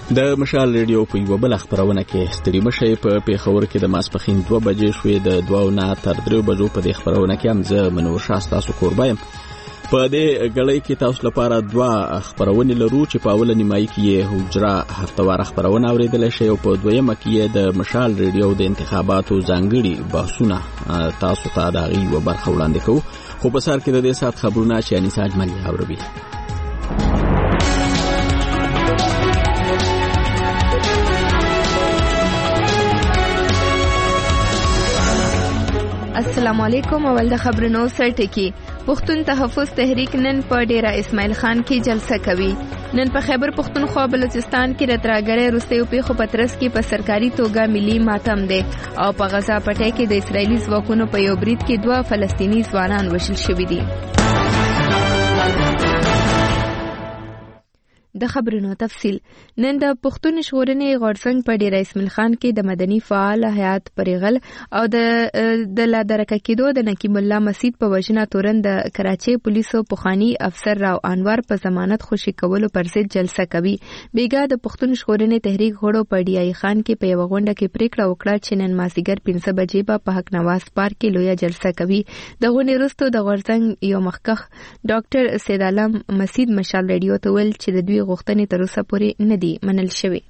د مشال ریډیو په یو بل خبرونه کې ستړي مشي په پیښور کې د ماسپخین 2 بجې شوې د 2 نه تر 3 بجو په دې خبرونه کې هم زه منور شاه تاسو قربایم. په دې غړې کې تاسو لپاره 2 خبرونه لرو چې په اوله نیمایي کې حجره هفتوار خبرونه اوریدل شي او په دویمه کې د مشال ریډیو د انتخاباتو ځانګړي بحثونه تاسو ته د غي برخه وړاندې کوو. خو په سر کې د دې سات خبرونه چې انیسا اجملی اوروي. السلام علیکم. اول د خبرونو سرټکی. پښتون تحفظ تحریک نن په ډیره اسماعیل خان کې جلسه کوي. نن په خیبر پښتونخوا بلوچستان کې راتراګړې روسي پیښو پترس کې په سرکاري توګه ملي ماتم دی او په غزا پټه کې د اسرایلی ځواکونو په یو برید کې 2 فلسطینی ځوانان وژل شوي دي. د خبرونو تفصیل. نن د پښتون ژغورنې غورځنګ په ډیره اسماعیل خان کې د مدني فعال حیات پرغل او د لادرکه کېدو د نقیب الله مسجد په وجنه تورن د کراچي پولیسو پوخانی افسر راو انور په ضمانت خوشي کولو پر ضد جلسه کوي. بیګا د پښتون ژغورنې تحریک غړو په ډی ای خان کې په یو غونډه کې پریکړه وکړه چې نن مازیګر 5 بجې په حق نواز پارک کې لویه جلسه کوي. د غونډې وروسته د غورځنګ یو مخکخ ډاکټر سید عالم مسجد مشال ریډیو ته ویل چې د دوی غوښتنې تر اوسه پورې نه دي منل شوې.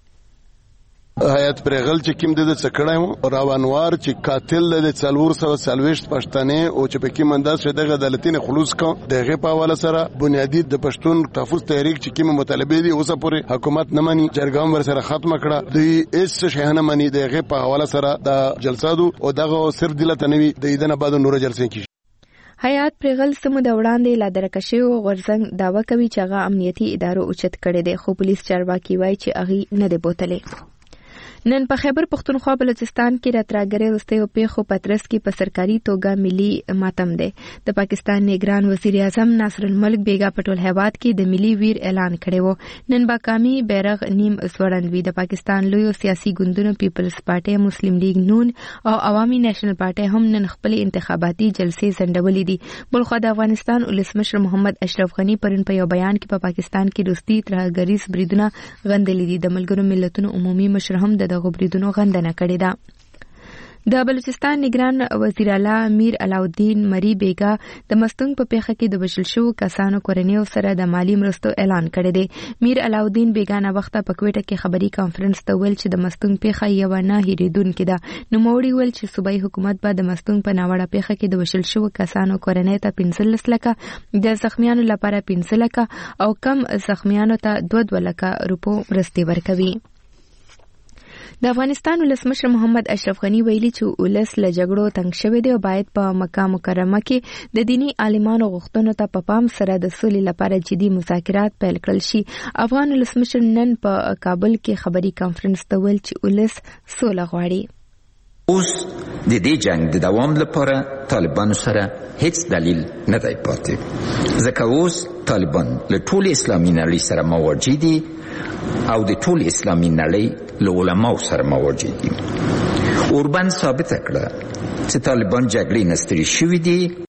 حیات پرغل چې کوم د څکړای راوانوار چې قاتل د 440 پښتنې او چې په کې منداز شه دغه عدالتین خلوص کا دغه په حواله سره بنیادی د پښتون تحفظ تحریک چې کوم مطالبه دي اوسه پورې حکومت نه مانی جرګام ور سره ختم کړه د اس شهنه مانی دغه په حواله سره د جلسادو او دغه صرف دلته نوي د ایدنه بعد نور جلسې کی. حیات پرغل سمو د وړاندې لادرکشي او غورځنګ داوا کوي چې هغه امنیتي ادارو اوچت کړي دي خو پولیس چارواکي وایي چې هغه نه دی بوتلې. نن په خیبر پښتونخوا بلوچستان کې راتراګړې روسي پیښو پترس کې په سرکاري توګه ملي ماتم دی. د پاکستان نگران وزیر اعظم ناصر الملک بیگا پټول هیواد کې د ملي ویر اعلان کړی و. نن باقامي بیرغ نیم زوړندوي د پاکستان لوی سیاسي ګوندونو پیپلز پارټي مسلم لیگ نون او عوامي نېشنل پارټي هم نن خپل انتخاباتي جلسې سندولې دي. بلخو د افغانستان ولسمشر محمد اشرف غنی پرون په یو بیان کې په پاکستان کې روسي ترهګریز بریدونه غندلې دي. د ملګرو ملتونو عمومي مشر هم دغه بریدونو غندنه کړې ده. د بلوچستان نگران وزیر اعلی امیر علاؤالدین مری بیگا د مستونګ په پیښه کې د وژل شوو کسانو کورنیو سره د مالی مرستو اعلان کړی دی. میر علاؤالدین بیگا نه وخته په کوټه کې خبري کانفرنس ته ویل چې د مستونګ پیښه یو نه هېریدونکې ده. نوموړي ویل چې صوبایي حکومت به د مستونګ په ناوړه پیښه کې د وژل شوو کسانو کورنۍ ته 15 لکه د زخمیانو لپاره 15 لکه او کم زخمیانو ته 2 لکه روپو مرستې ورکوي. د افغانستان ولسمشر محمد اشرف غنی ویلي چې ولس له جګړو تنګ شوی دی او باید په مکه مکرمه کې د دینی عالمانو غوښتنو ته په پام سره د سولې لپاره جدي مذاکرات پیل کړل شي. افغان ولسمشر نن په کابل کې خبري کانفرنس ته ویل چې ولس سوله غواړي. اوس د دې جنگ د دوام لپاره طالبانو سره هیڅ دلیل نه دی پاتې ځکه اوس طالبان له ټول اسلامي نړۍ سره مواجه دي او د ټول اسلامي نړۍ له علماو سره مواجه دي. اوربان ثابت کړه چې طالبان جګړې نه ستړي شوي دي.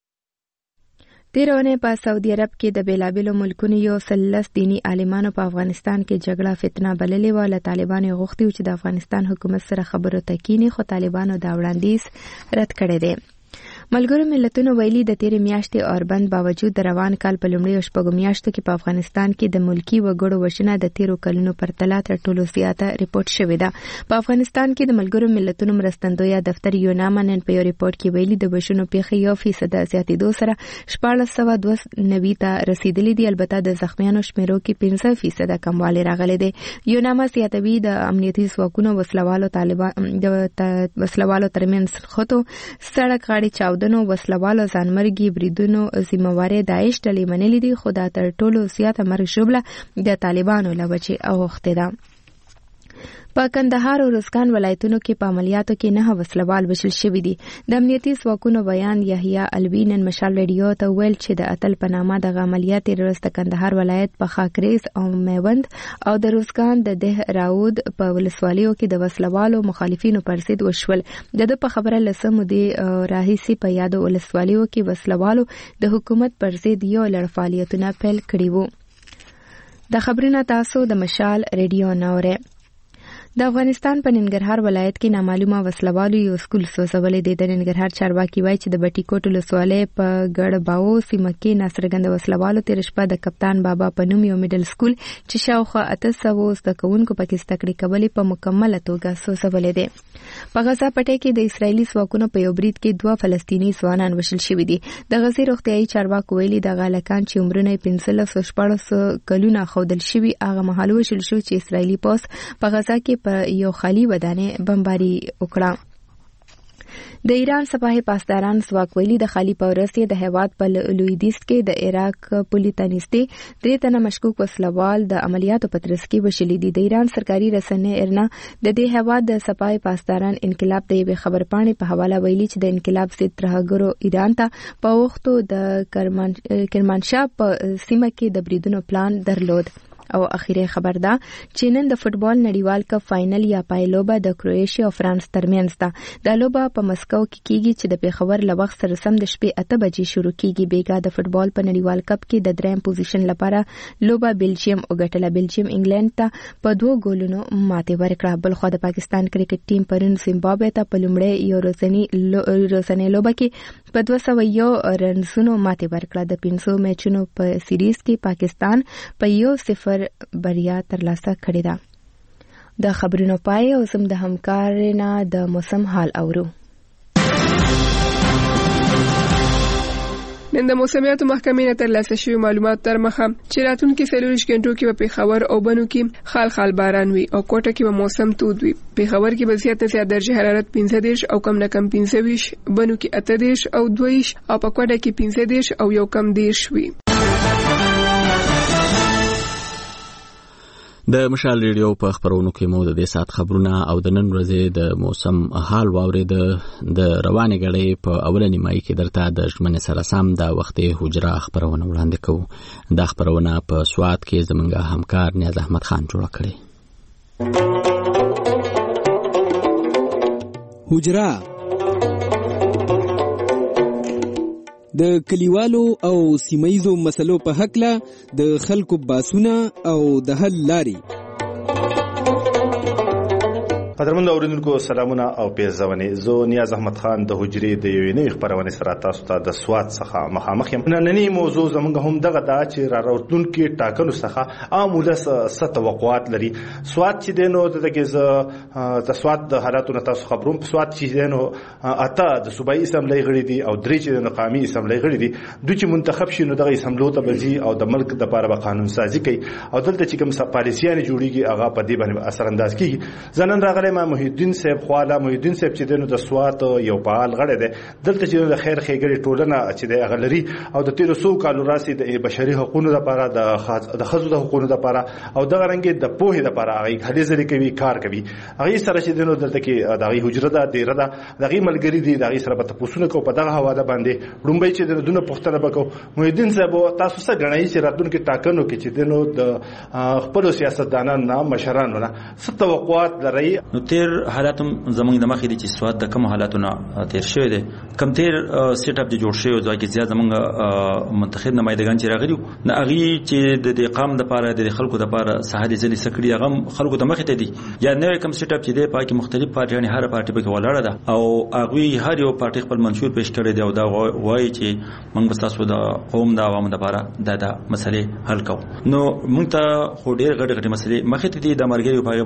تیرونه په سعودي عرب کې د بیلابیلو ملکونو یو سلس دینی عالمانو په افغانستان کې جګړه فتنه بللې و. له طالبانو غوښتي چې د افغانستان حکومت سره خبرو ته کینی خو طالبانو دا وړاندیز رد کړی دی. ملګرو ملتونو ویلي د تیرې میاشتې اوربند باوجود د روان کال په لومړیو شپږو میاشتو کې په افغانستان کې د ملکی وګړو وژنه د تیرو کلونو پرتله تر ټولو زیاته ریپورت شوې ده. په افغانستان کې د ملګرو ملتونو مرستندویه دفتر یوناما نن په یو ریپورت کې ویلي د وژنو پیښې 1% زیاتېدو سره 1492 ته رسیدلې دي. البته د زخمیانو شمیرو کې 15% کموالی راغلی دی. یوناما زیاتوي د امنیتي ځواکونو وسلوالو ترمنځ خطو سړک غاړې چاودنو وسلوالو ځانمرګي بریدونو ذمہواري داعش ډلې منلې دي خو دا تر ټولو زیاته مرګ ژوبله د طالبانو له وجې اوښتې ده. په کندهار او روزګان ولایتونو کې په عملیاتو کې 9 وسلوال وژل شوي دي. د امنیتي ځواکونو بیان یحیی الوی نن مشال ریډیو ته ویل چې د اتل په نامه دغه عملیات د کندهار ولایت په خاکریز او میوند او د روزګان د ده راود په ولسوالیو کې د وسلوالو مخالفینو پر ضد وشول. د په خبره لسمو دی راهیسي په یادو ولسوالیو کې وسلوالو د حکومت پر ضد یو لړ فعالیتونه پیل کړي وو. د خبرونه تاسو د مشال ریډیو نوره د افغانستان په ننګرهار ولایت کې نامعلومه وسلوالو یو سکول سوځولې دی. د ننګرهار چارواکي وایي چې د بټي کوټ ولسوالۍ په ګړباو سیمه کې ناڅرګنده وسلوالو تېره شپه د کپتان بابا په نوم یو میډل سکول چې شاوخوا 800 زده کوونکو پکې زده کړې کولې په مکمله توګه سوځولې دی. په غزا پټي کې د اسرایلي ځواکونو په یو برید کې 2 فلسطیني ځوانان وژل شوي دي. د غزې روغتیايي چارواکو ویلي د غالکان چې عمرونه 1514 کلونه خودل شوي هغه مهال وژل شو چې اسرایلي پوځ په غزا کې په یو خالی ودانۍ بمباري وکړه. د ایران سپاه پاسداران ځواک ویلي د خالی پورسي د هیواد په لویدیس کې د عراق پولیټانیستي 3 تنه مشکوک وسلوال د عملیاتو په ترڅ کې وشلي دي. د ایران سرکاري رسنۍ ارنا د دې هیواد د سپاه پاسداران انقلاب د یوې خبرپاڼې په حواله ویلي چې د انقلاب ضد ترهګرو ایران ته په وختو د کرمانشاه په سیمه کې د بریدونو پلان درلود. او اخیری خبر ده چې نن د فوتبال نړیوال کپ فائنل یا پایلوبه د کروشیا او فرانس ترمنځ ده. د لوبه په مسکو کې کیږي چې د پیښور له وخت سره سم د شپې 8 بجې شروع کیږي. بیګا د فوتبال په نړیوال کپ کې د دریم پوزیشن لپاره لوبه بلجیم وګټله. بلجیم انګلند ته په 2 ګولونو ماتې ورکړه. بل خو د پاکستان کرکټ ټیم پرون زیمبابوې ته په لومړی یو ورځنۍ لوبه کې په 201 رنزونو ماتې ورکړه. د 500 میچونو په سیریز کې پاکستان په 1-0 بریا ترلاسه کړې ده. د خبرونو پای او زم د همکارانو د موسم حال اورو. نن د موسمیاتو محکمې نه ترلاسه شوي معلومات تر مخه چې راتلونکي 40 غنټو کې په پیښور او بنو کې خال باران وي او کوټه کې به موسم تود وي. پیښور کې به زیات نه زیات درجه حرارت 15 او کم نه کم 25، بنو کې 18 او 22 او په کوټه کې 15 او یو کم 10 وي. د مشال ریډیو په خبرونو کې مو د دې سات خبرونه او د نن ورځې د موسم حال واورید. د روانې غړې په اولنی مای کې درته د ژمنې سره سم د وختي حجره خبرونه وړاندې کوو. دا خبرونه په سواد کې زمونږ همکار نیاز احمد خان جوړ کړي. حجره د کلیوالو او سیمایزو مسلو په حقله د خلکو باسونه او د حل لاري. قدرمن اوریدونکو سلامونه او پیژونه. زه نیاز احمد خان د حجرې د یوې نوې خبرونه سره تاسو ته د سواد څخه مخامخ یم. نننی موضوع زموږ هم دغه دا چې را راتلونکي ټاکنو څخه عامله ست توقعات لري. سواد چې دینو دغه د سواد د حالاتو نه تاسو خبروم. په سواد چې دینو اته د صوبایي اسمبلی غړي دي او درې چې د قومي اسمبلی غړي دي. دوی چې منتخب شي نو دغه اسمبلی ته بځي او د ملک د لپاره به قانون سازي کوي او دلته چې کوم پالیسیان جوړیږي هغه په دې باندې اثر انداز کیږي. زنن راغلی ما محیدین صاحب خواله محیدین صاحب چې دنو د سواد یو فعال غړی دی. دلته چې د خیر خیګری ټولنه چې د غلري او د 1300 کالو راسي د بشري حقوقو لپاره د خزو د حقوقو لپاره او د غرنګ د پوهې لپاره هغه هلي ځلې کوي کار کوي. هغه سره چې دنو دلته کې دغه حجره ده ډیره ده دغه ملګری دي دغه سره په تاسو کو په دغه حواله باندې لومبي چې دونه پښتنه وکاو. محیدین صاحب تاسو څه غنئ چې راتلونکي ټاکنو کې چې دنو د خپل سیاستدانانو مشرانو نه څه توقعات لري؟ نو تیر حالاتم زمونږ د مخې دي چې سواد د کوم حالاتونه تیر شوی دي. کم تیر سیټ اپ د جوړ شوی ځکه چې زیات زمونږ منتخب نمائندگان چې راغلي نه اغي چې د قام د لپاره د خلکو د لپاره ساحه ځلې سکړي هغه خلکو د مخې ته دي. یا نوې کوم سیټ اپ چې دی پاکي مختلف پارټیان هر پارټي په کې ولاړه ده او هغه هر یو پارټي خپل منشور پیش کړی دی او دا وایي چې موږ تاسو د قوم د عوامو لپاره د مسلې حل کوو. نو موږ ته خو ډېر غټ مسلې مخې ته دي د مرګري په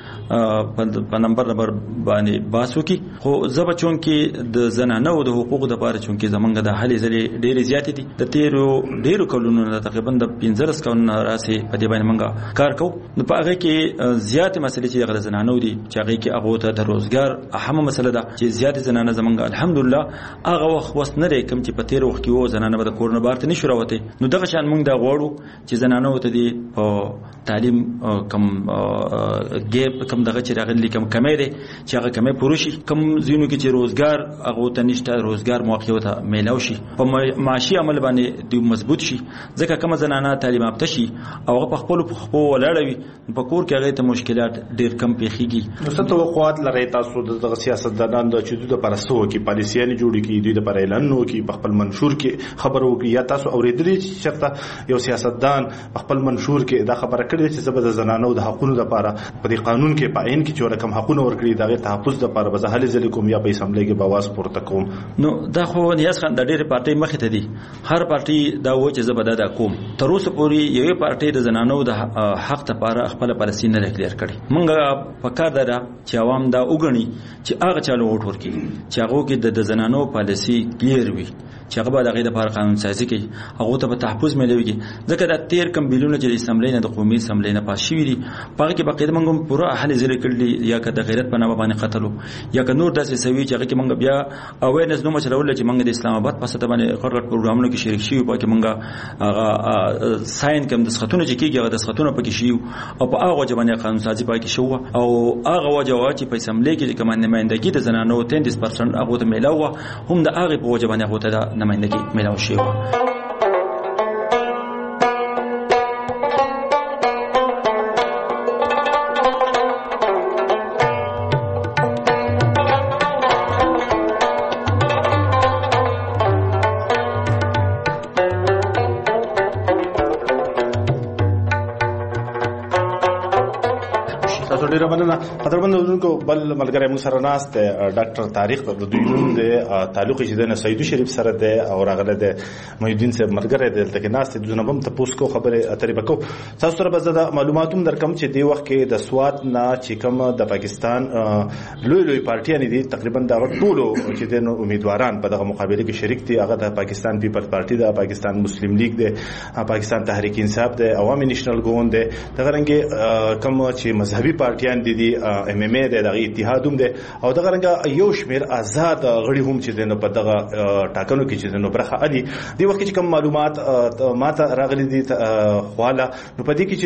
باندې په نمبر باندې باسو کی خو زب چون کې د زنانه او د حقوقو د لپاره چون کې زمونږ د حل ځلې ډېر زیات دي. د ډېرو کلونو تقریبا د 15 کلونو راسي په دې باندې موږ کار کوو. نو په هغه کې زیات مسلې چې د زنانه دي چې هغه کې هغه ته د روزګار اهمه مسله ده چې زیات زنانه زمونږ الحمدلله هغه وخت نه لري کوم چې په تیر وخت کې و زنانه به د کورونه بارته نشو راوته. نو دغه شان موږ دا غواړو چې زنانه ته دي په تعلیم کم ګیپ کم دغه چې راغلي ډلې کوم کمی دی چې هغه کمی پوره شي، کوم ځینو کې چې روزګار هغه ته نشته روزګار موقع ته میلاو شي، په معاشي عمل باندې د مضبوط شي، ځکه کوم زنانه تعلیم یافته شي او هغه په خپل ولاړوي په کور کې هغه ته مشکلات ډیر کم پیښیږي. نو څه توقعات لرئ تاسو د سیاستدانانو د چې د پرستو کې پالیسیانه جوړ کړي، دوی د پر اعلانونو کې په خپل منشور کې خبرو کې، یا تاسو اوریدلې چې چرته یو سیاستدان په خپل منشور کې دا خبره کړې چې زبر د زنانو د حقوقو لپاره په دې قانون کې په عین کې چې ورکم حقوقونه ورکړي دا غیر تحفظ لپاره به زه هلي ځل کوم یا په اسمبلی کې بواز پورته کوم؟ نو دا خو نیاز خان د ډېر پارټي مخې ته دي، هر پارټي دا و چې زبر دا کوم تر اوسه پورې یوې پارټي د زنانو د حق لپاره خپل پالیسي نه کلیر کړي. موږ په کار ده چې عوام دا وګڼي چې هغه چالو ووټ ورکړي چې هغه کې د زنانو پالیسي کلیر وي، چې هغه د هغې لپاره قانون سازي کوي، هغه ته به تحفظ میلوي. ځکه دا 13 کم بیلونه چې د اسمبلی نه د قومي اسمبلی نه پاس شوي دي په هغه کې باقاعده موږ هم پوره اهل ځلې کړي، یا که د غیرت په نامه باندې قتلو یا که نور داسې سوي چې هغه کې موږ بیا اویرنس نو مچلول چې موږ د اسلام آباد په سطح باندې غټ پروګرامونو کې شریک شي، په کې موږ هغه ساين کوم د سختونه چې کېږي هغه د سختونه پکې شي او په هغه باندې قانون سازي پکې شو او هغه وجه چې په اسمبلی کې کوم نمائندګي د زنانو 33% هغه ته میلاو هم د هغه په وجه باندې هغه ته د نمائندګي میلاو شي. قدرمنو بل ملګری مو سره ناست ډاکټر تاریخ د دوی نوم د تعلق چې د سیدو شریف سره ده او راغله د محی الدین صاحب ملګری دی دلته ناست د نوم ته پوس کو خبره اترې بکو تاسو سره به معلوماتوم درکم چې دی وخت کې د سوات نه چې کوم د پاکستان لوی پارټیان دي تقریبا دا ټولو چې د امیدواران په دغه مقابله کې شریک دي، هغه د پاکستان پیپلز پارټي ده، پاکستان مسلم لیگ ده، پاکستان تحریک انصاف ده، عوامي نېشنل ګوند ده، دغه رنګ کوم چې مذهبي پارټیان دي ام ام ای د اتحاد هم ده او دغه رنګ یو شمیر آزاد غړي هم چې د په دغه ټاکنو کې چې د برخه علي دی وخت چې کوم معلومات ماته راغلي دي خواله نو په دې کې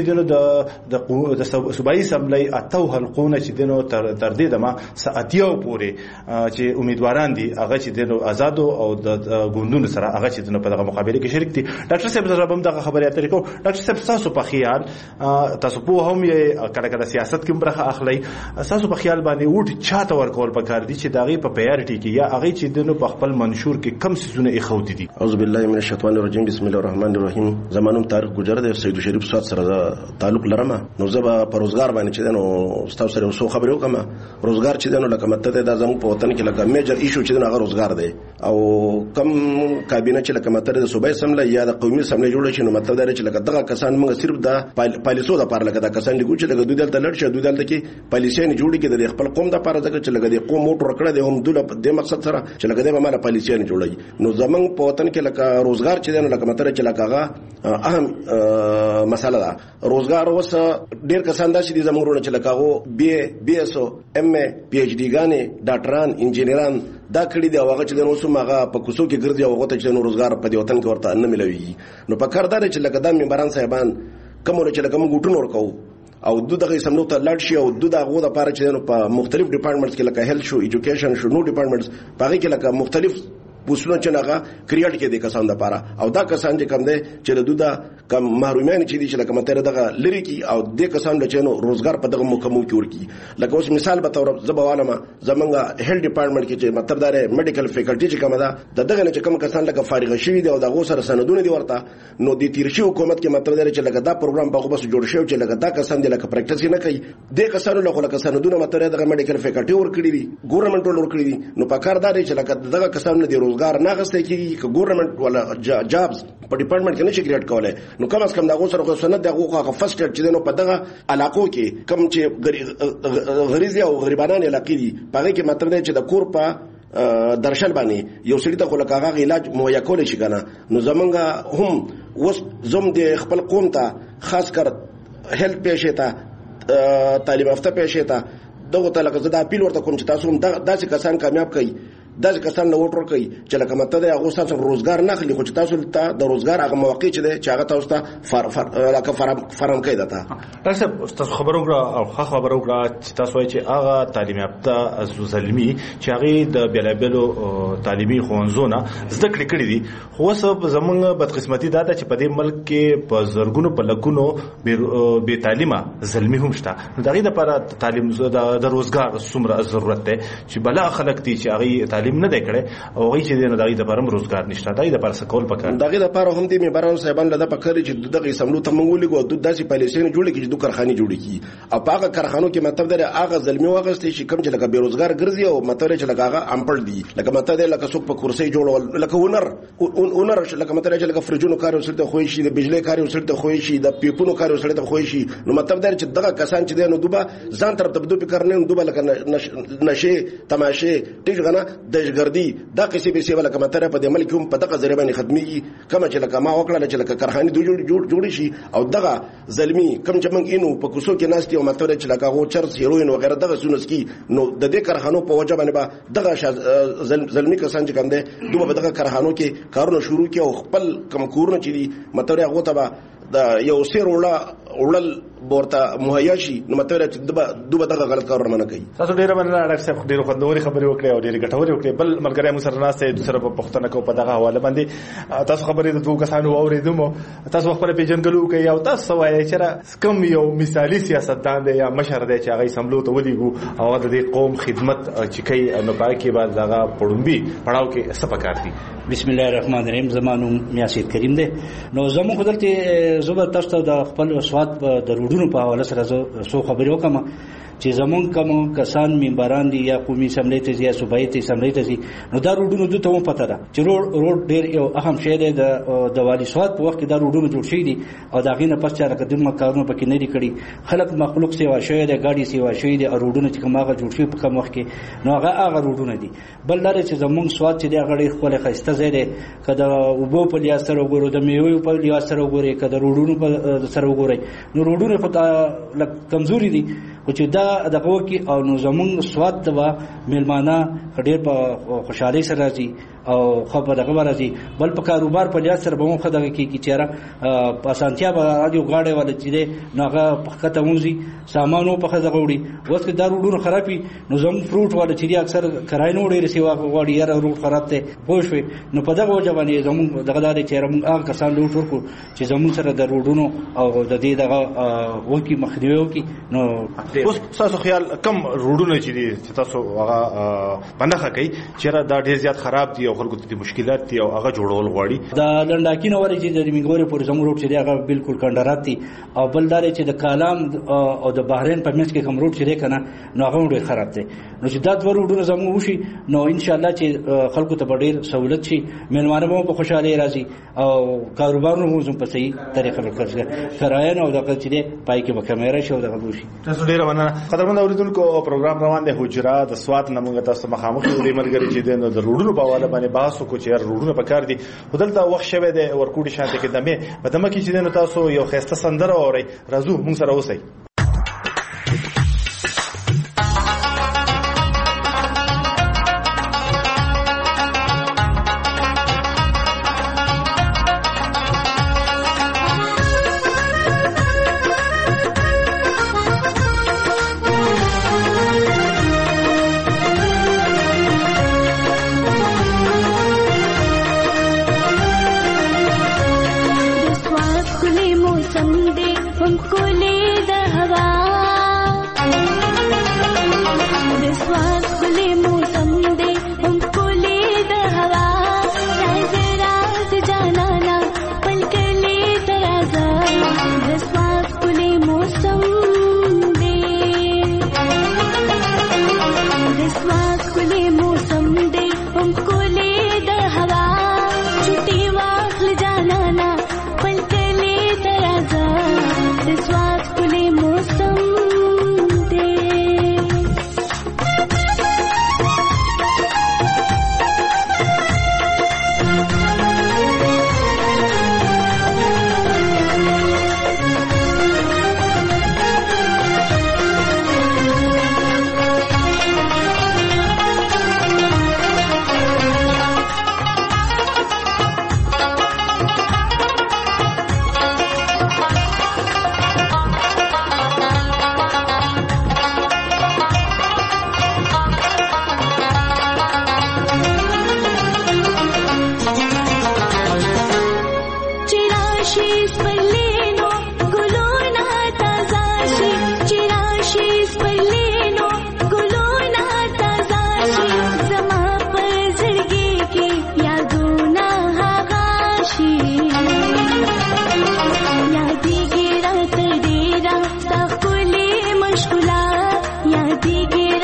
چې د صوبایي اسمبلی اتو حلقونه چې دنو تر دې دمه ساعتیو پورې چې امیدواران دي هغه چې د آزادو او د ګوندونو سره هغه چې د په دغه مقابله کې شریک دي. ډاکټر صاحب زه هم دغه خبرې اترې کوم. ډاکټر صاحب تاسو په خیال تاسو په هم یې کله سیاست کې برخه اخلي، تاسو په خیال باندې وټ چاته ورکول پکار دي چې دغه په پیارټي کې یا هغه چې دنو په خپل منشور کې کم سيزونه اخوت دي؟ اعوذ بالله من الشیطان الرجیم، بسم الله الرحمن الرحیم. زمانوم تاریخ ګجر د سید شریف سواد سره تعلق لرم، نو زبا په روزګار باندې چې دنو تاسو سره وسو خبرو کوم. روزګار چې دنو لکه مته د زمو په وطن کې لکه میجر ایشو چې دنو هغه روزګار دی او کم کابینه چې لکه مته د صوبایي اسمبلی یا د قومي اسمبلی جوړ شي، نو مته دا چې لکه دغه کسان موږ صرف د پالیسو د پاره لکه د کسان دی چې لکه دوی دلته لړ شي، دوی دلته کې پالیسي نه جوړي کې د خپل قوم د پاره ځکه چې لکه د قوم موټ ورکړه د هم دوله د مقصد سره چې لکه د مالا پالیسي نه جوړي. نو زمنګ په وطن کې لکه روزګار چې دنو لکه مته چې لکه هغه اهم مسله ده. روزګار اوس ډیر کسان داسې دي زموږ ورونه چې لکه هغه بي اس او ام ای پی ایچ ډي ګانې ډاکټران انجینران دا کړي دي او هغه چې د اوسم هغه په کوڅو کې ګرځي او هغه ته چې روزګار په دې وطن کې ورته نه ملوي. نو په کار دا چې لکه د ممبران صاحبان کوم چې لکه موږ ګټون ورکو او دغه سمنو ته لاړ شي او دغه د پاره چې په مختلف ډپارټمنټس کې لکه هیلث شو، ایجوکیشن شو، نو ډپارټمنټس په هغه کې لکه مختلف پوسټونه چې هغه کریټ کې دي کسان د پاره او دا کسان چې کم دي چې د دودا کم محرومیان چې دي چې لکه مته دغه لری کی او د کسان د چینو روزګار په دغه مکمل کې ورکی. لکه اوس مثال به تور زبوالم زمونږ هیلث ډپارټمنټ کې چې مطلب دا میډیکل فیکلټي چې کومه ده دغه نه چې کوم کسان لکه فارغ شوی دي او دغه سره سندونه دي ورته نو د تیرشي حکومت کې مطلب دا چې لکه دا پروګرام په بس جوړ شوی چې لکه دا کسان دي لکه پریکټیس نه کوي د کسانو لکه سندونه مطلب دغه میډیکل فیکلټي ورکړي دي ګورنمنت ورکړي دي. نو په کار دا چې لکه دغه کسانو د روزګار نه غسته کی ګورنمنت ولا جابز په ډپارټمنټ کې نشي کریټ کولای. نو کم از کم دغه سره سند دغه فرست چې دنو په دغه علاقو کې کم چې غریزي او غریبانان علاقې دي پاره کې مطلب دی چې د کور په درشل باندې یو سړي ته خو لکه هغه علاج مهیا کول شي کنه. نو زمونږ هم وس زم د خپل قوم ته خاص کر هیلث پیشې ته تعلیم یافته پیشې ته دغه ته لکه زدا اپیل ورته کوم چې تاسو هم داسې کسان کامیاب کړئ داسې کسان نه وټ ورکوي چې لکه مته د هغه تاسو روزګار نه اخلي خو چې تاسو ته د روزګار هغه مواقع چې هغه تاسو ته لکه فراهم کوي دته. ډاکټر صاحب تاسو خبرو کړه او خبرو کړه چې تاسو وایي چې هغه تعلیم یافته زلمی چې هغه د بیلابلو تعلیمي ښوونځو نه زده کړې کړې دي خو اوس زمونږ بدقسمتي دا ده چې په دې ملک کې په زرګونو په لکونو بې تعلیمه زلمی هم شته. نو د هغې دپاره تعلیم د روزګار څومره ضرورت دی چې بلا خلک دي چې هغې تعلیم نه دی کړی او هغوی چې دی نو د هغې دپاره هم روزګار نشته. د هغې دپاره څه کول پکار د هغې دپاره هم دې مېبارانو صاحبانو له ده پکار دي چې دغه اسمبلو ته موږ ولېږو او داسې پالیسۍ نه جوړې کړي چې دو کارخانې جوړې کړي او په هغه کارخانو کې مطلب دی هغه زلمي واخیستی چې کوم چې لکه بېروزګار ګرځي او مطلب دی چې لکه هغه امپړ دي لکه مطلب دی لکه څوک په کرسۍ جوړول لکه اونر لکه مطلب دی چې لکه فرجونو کار یو سړي ته خوی شي د بجلۍ کار یو سړي ته خوی شي د پیپونو کار یو سړي ته خوی شي. نو مطلب دی چې دغه کسان چې دی نو دوبه ځان طرف ته بدو فکر نه دوبه لکه نشې تماشې ټیک غنه دهشتګردي دا قصې پیسې ولکه مطلب په دې ملک هم په دغه ذریعه باندې ختميږي کوم چې لکه ما وکړه چې لکه کارخانې جوړ شي او دغه زلمی کوم چې موږ اینو په کوڅو کې ناستي او مطلب چې لکه هو چرس هیروین وغیرہ دغه سونس کی نو د دې کارخانو په وجه باندې دغه زلمی کسان چې کوم دي دوی په دغه کارخانو کې کارونه شروع کړي او خپل کم کورونه چې دي مطلب هغه ته د یو سیر وړل ورته مهیا شي نو مطلب چې دوی دغه غلط کارونه نه کوي. تاسو ډیره مننه ډاکټر صاحب ډیره خوندوري خبرې وکړې او ډیره ګټورې وکړې. بل ملګری مو سره ناسته دوسره په پښتنه کو په دغه حواله باندې تاسو خبرې د دوه کسانو اوریدم تاسو خپل پیژنګلو کوي او تاسو وایي چې کوم یو مثالی سیاستدان دی یا مشر دی چې هغه سملو ته ولېګو او د دې قوم خدمت چې کوي نو پای کې بعد دغه پړومبي پړاو کې څه پکار دي. بسم الله الرحمن الرحیم. زمانو میاسید کریم دی. نو زمو خدلته زبر تاسو د خپل سواد د روډونو په حواله سره سو خبرې وکم چې زمون کوم کسان ممبران دي یا قومي اسمبلی ته یا صوبایي اسمبلی ته نو دا روډونو د ته پته ده چې روډ ډیر یو اهم شی دی د والی سواد په وخت کې دا روډونو جوړ شي دي او دا غینه پس چې راکدم کارونه پکې نه دي کړی خلک مخلوق سیوا شوی دی ګاډي سیوا شوی دی او روډونو چې کوم هغه جوړ شي په کوم وخت کې نو هغه روډونه دي. بل لري چې زمون سواد چې دی هغه خپل خسته ځای دی کله وبو په لیاس سره وګورو د میوې په لیاس سره وګوري کله روډونو په سره وګوري نو روډونه په کمزوري دي او چې دا دغه کې او نو زمون سواد دوا ملمانه ډېر په خوشحالي سره راځي او خبر دغه راځي. بل په کاروبار په لیاس سره به مو خدای کې چیرې په اسانتیا به راځي غاړې ول چې ناغه په خته مونږي سامانو په خزه غوړي اوس کې دا روډونه خرابي نو زمون فروټ ول چې اکثر کرای نه وړي رسیوا غوړي یاره روډ خراب ته پوښوي نو په دغه وجه باندې زمون دغه داري چې موږ هغه کسان لوټ ورکو چې زمون سره د روډونو او د دې دغه وکی مخنیوي وکي. نو اوس تاسو خیال کم روډونه چې دي چې تاسو هغه پنهخه کوي چې دا ډیر زیات خراب دي او خلکو ته مشکلات دي او هغه جوړول غواړي. دا لنډاکی نه وري چې د منګوري پورې زموږ روډ چې دی هغه بالکل کندرات دي او بل دار چې د کالام او د بحرین په منځ کې کوم روډ چې دی کنه نو هغه ډیر خراب دي. نو چې دا دوه روډونه زموږ وشي نو ان شاء الله چې خلکو ته ډیر سہولت شي مېلمانه مو په خوشاله راځي او کاروبارونه مو زم په صحیح طریقه وکړي کرایه او دغه چې دی پای کې به کیمرا شو دغه وشي. تاسو ډیر مننه. قدرمن اوریدونکو پروګرام روان دی حجره د سواد نمونږ تاسو مخامخ دې ملګری چې د روډونو په حواله باندې بحث وکړو چې روډونه په کار دي ودلته وخت شوه د ورکوټي شانته کې دمه په دمه کې چې نو تاسو یو خسته سندره اوري راځو موږ سره اوسئ. हम को ले द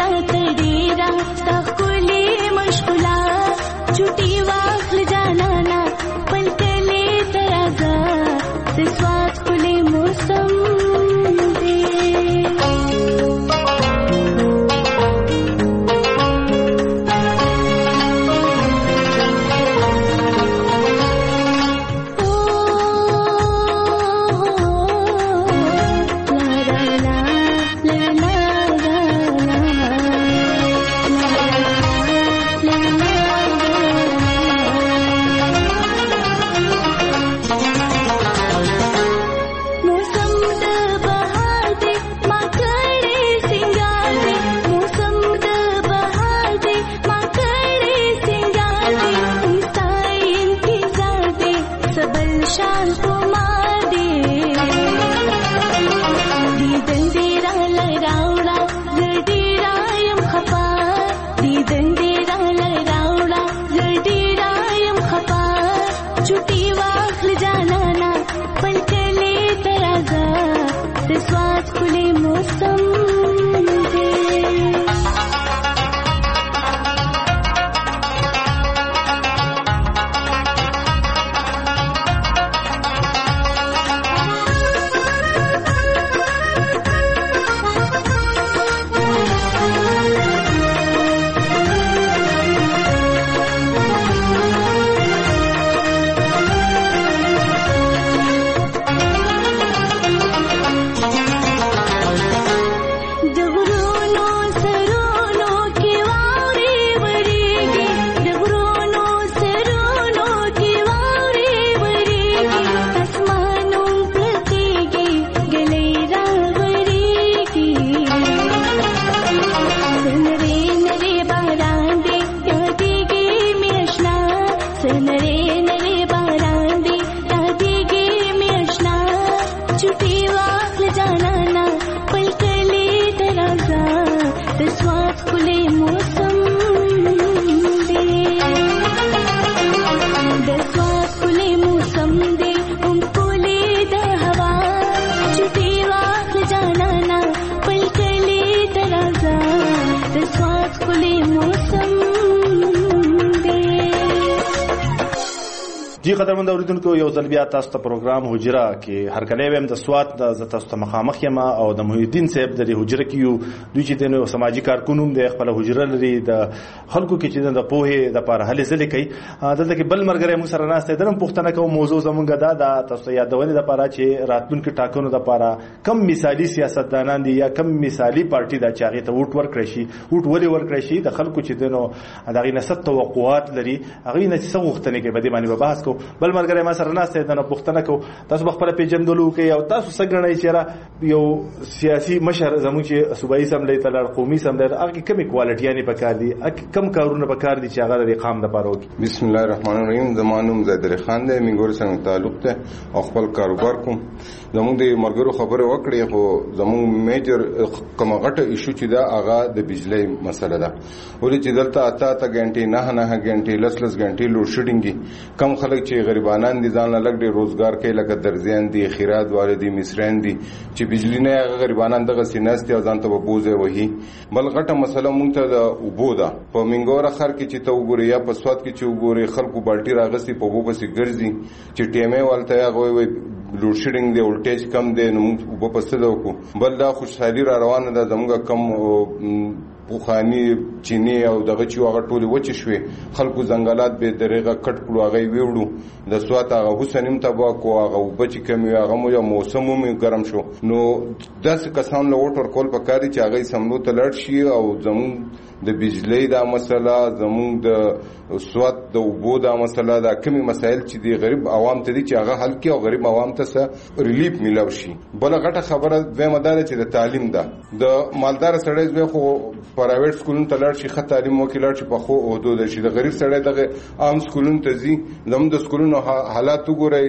جی قدرمن اوریدونکو یو ځل بیا تاسو ته پروګرام حجره کې هر کله ویم د سوات د تاسو ته مخامخ یم او د محی الدین صاحب د حجره کې یو دوی چې د سماجی کارکونوم د خپل حجره لري د خلکو کې چې د پوهې د لپاره هلې ځلې کوي دلته کې بل مرګره مو سره ناشته درم پښتنه کوم موضوع زمونږ دا تاسو یادونه د لپاره چې راتلونکو ټاکنو د لپاره کم مثالی سیاستدانان دي یا کم مثالی پارټي د چاغې ته ووټ ورکړي شي ووټ ولې ورکړي شي د خلکو چې دنو دغه نسب توقعات لري هغه نه څه وختنه کې بده باندې بحث کو بل مرګره ما سره ناشته د پښتنه کو تاسو خپل پیجندلو کې او تاسو څنګه چې یو سیاسي مشر زموږ چې صوبایي سملې تل قومي سملې هغه کمی کوالټیانی پکار دي کم کارونه پکار دي چې هغه د قام د پاره وکړي. بسم الله الرحمن الرحیم. زمانوم زیدر خان دی منګور څنګه تعلق ته او خپل کاروبار کوم. زموږ د مرګرو خبره وکړې خو زموږ میجر کومغټه ایشو چې دا هغه د بجلی مسله ده. ولې چې دلته اته غنټې نه غنټې لس غنټې لوډ شیډینګ کم خلک چې غریبانان دي ځان لګ ډېر روزګار کوي لکه درزیان دي خیرات والدي مصریان دي چې بجلی نه غریبانان دغه سیناستي او ځان ته بوزي وهي. بل غټه مسله مونږ ته د اوبو ده په منګور خر کې چې ته وګورې یا په سواد کې چې وګورې خلکو بالټي راغسي په اوبو پسې ګرځي چې ټیمه والته هغه وي لوډ شیډینګ دی ولټیج کم دی نو موږ په پسته وکړو. بل دا خوشحالي را روانه ده زموږ کم بوخانی چینی او دغه چې هغه ټول وچ شوي خلکو ځنګلات به درېغه کټ کړو هغه ویوړو د سوات هغه حسینم تبا کو هغه وبچ کمی هغه مو موسم مو ګرم شو نو داس کسان له وټر کول پکاري چې هغه سملو تلړ شي او زمون د بجلی دا مسله زمون د سوات د اوبو دا مسله دا کمی مسایل چې دی غریب عوام ته دي چې هغه حل کې او غریب عوام ته ریلیف ملو شي. بل غټه خبره د مدار چې د تعلیم ده د مالدار سړی زوی خو پرایویټ سکولونو ته لاړ شي ښه تعلیم وکړي لاړ شي په خو عہدو ده شي د غریب سړی دغه عام سکولونو ته ځي زموږ د سکولونو حالات وګورئ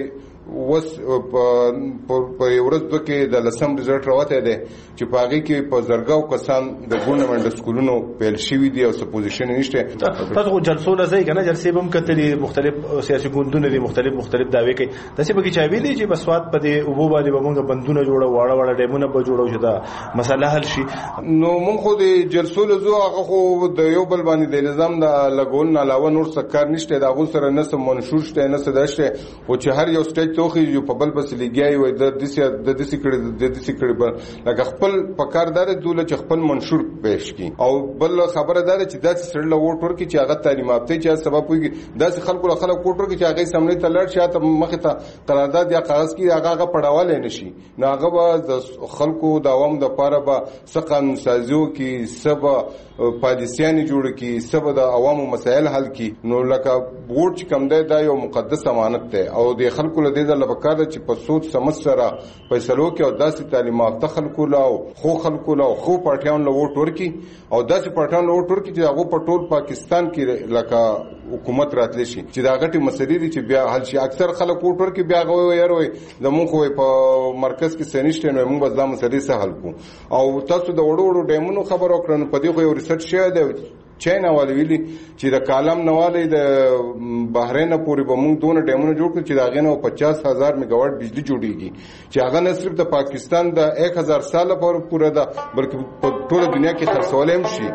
وس په ورځ کې د لسم ریزلټ راوته دی چې په هغه کې په زرګاو کسان د ګورنمنت سکولونو پیل شوی دی او سپوزیشن نشته. تاسو جلسو لزای کنه جلسې هم کتلې مختلف سیاسي ګوندونه دي مختلف دعوی کوي داسې به کې چا ویلي چې بسواد په دې اوبو باندې به موږ بندونه جوړو واړه ډیمونه به جوړو چې دا مسله حل شي. نو موږ خو د جلسو لزو هغه خو د یو بل باندې د نظام د لګول نه علاوه نور څه کار نشته. دا غو سره نه سم منشور شته نه څه داشته او چې هر یو سټیج توخي یو په بل بس لګیای وي د دسی کړي لکه خپل پکاردار دوله چې خپل منشور پېښ کی او بل خبره ده چې داسې سره لوټ ورکي چې هغه تعلیم یافته چې سبب وي داسې خلکو کوټر کې چې هغه سمنه تلړ شاته مخه ته قرارداد یا کاغذ کې هغه پړاواله نشي نو هغه به خلکو د عوام د پاره به څه قانون سازیو کې سبا پالیسیانه جوړ کې سبا د عوامو مسایل حل کې نو لکه بورډ چې کم دی دا یو مقدس امانت ده او د خلکو له دې د لپاره چې په سود سمس سره فیصلو کې او داسې تعلیمات خلکو لا خو پارټیان له ووټ ورکي او داسې پارټیان له ووټ ورکي چې هغه په ټول پاکستان کې لکه حکومت راتلی شي چې دا غټي مسلې دي چې بیا حل شي. اکثر خلک ووټ ورکي بیا غوي یاروي د مونږ خو په مرکز کې سنشته نو موږ بس دا مسلې سره حل کو او تاسو د وړو ډیمونو خبر وکړنه په دې خو یو ریسرچ شوی دی چاینا والی ویلي چې د کالم نواله د بحرین پورې به موږ دونه ډیمونه جوړ کړو چې دا غنه 50,000 میگاواټ بجلی جوړیږي چې هغه نه صرف د پاکستان د 1000 سال پورې ده بلکې په ټول دنیا کې خرڅول هم شي.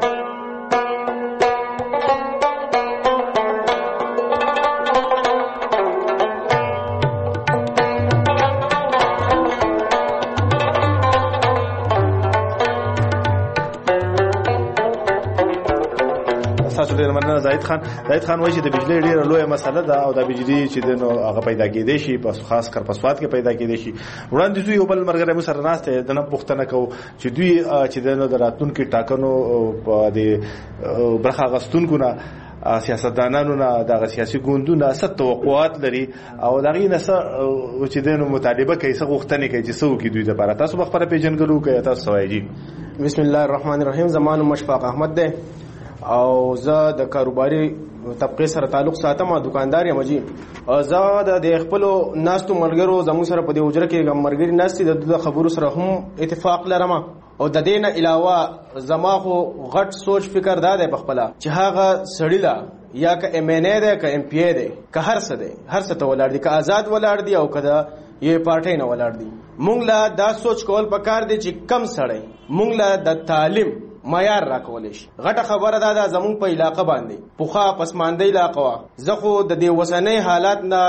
زاهد خان وایي چې د بجلی ډیره لویه مسله ده او د بجلی چې د نو هغه پیدا کېدې شي په خاص کر په سواد کې پیدا کېدې شي. وړاندې دوی یو بل مرګره مو سره ناشته د نه پښتنه کو چې دوی چې د نو د راتلونکو ټاکنو په دې برخه غستونکو نه سیاستدانانو نه د سیاسي ګوندونو ست توقعات لري او دغه نه چې د نو مطالبه کوي څه غوښتنې کوي چې څو کې دوی د لپاره تاسو بخبره پیژنګلو کوي تاسو وایي. بسم الله الرحمن الرحیم. زمانو مشفاق احمد ده او زه د کاروباري طبقه سره تعلق ساتم او دکاندار یم. جی زه د خپل ناستو مرګرو زمو سره په دې وجره کې مرګري ناستي د خبرو سره هم اتفاق لرم او د دې نه علاوه زما خو غټ سوچ فکر داده په خپل چې هغه سړی لا یا که ام ان ای ده که ام پی ای ده که هر څه ده هر څه ته ولاړ دي که آزاد ولاړ دي او کدا یې پارټي نه ولاړ دي. مونږ لا دا سوچ کول پکار دي چې کم سړی مونږ لا د تعلیم معیار راکول شي. غټه خبره ده زمون په علاقه باندې پوخا پسماندې علاقه وا زخه د دې وسنۍ حالات نه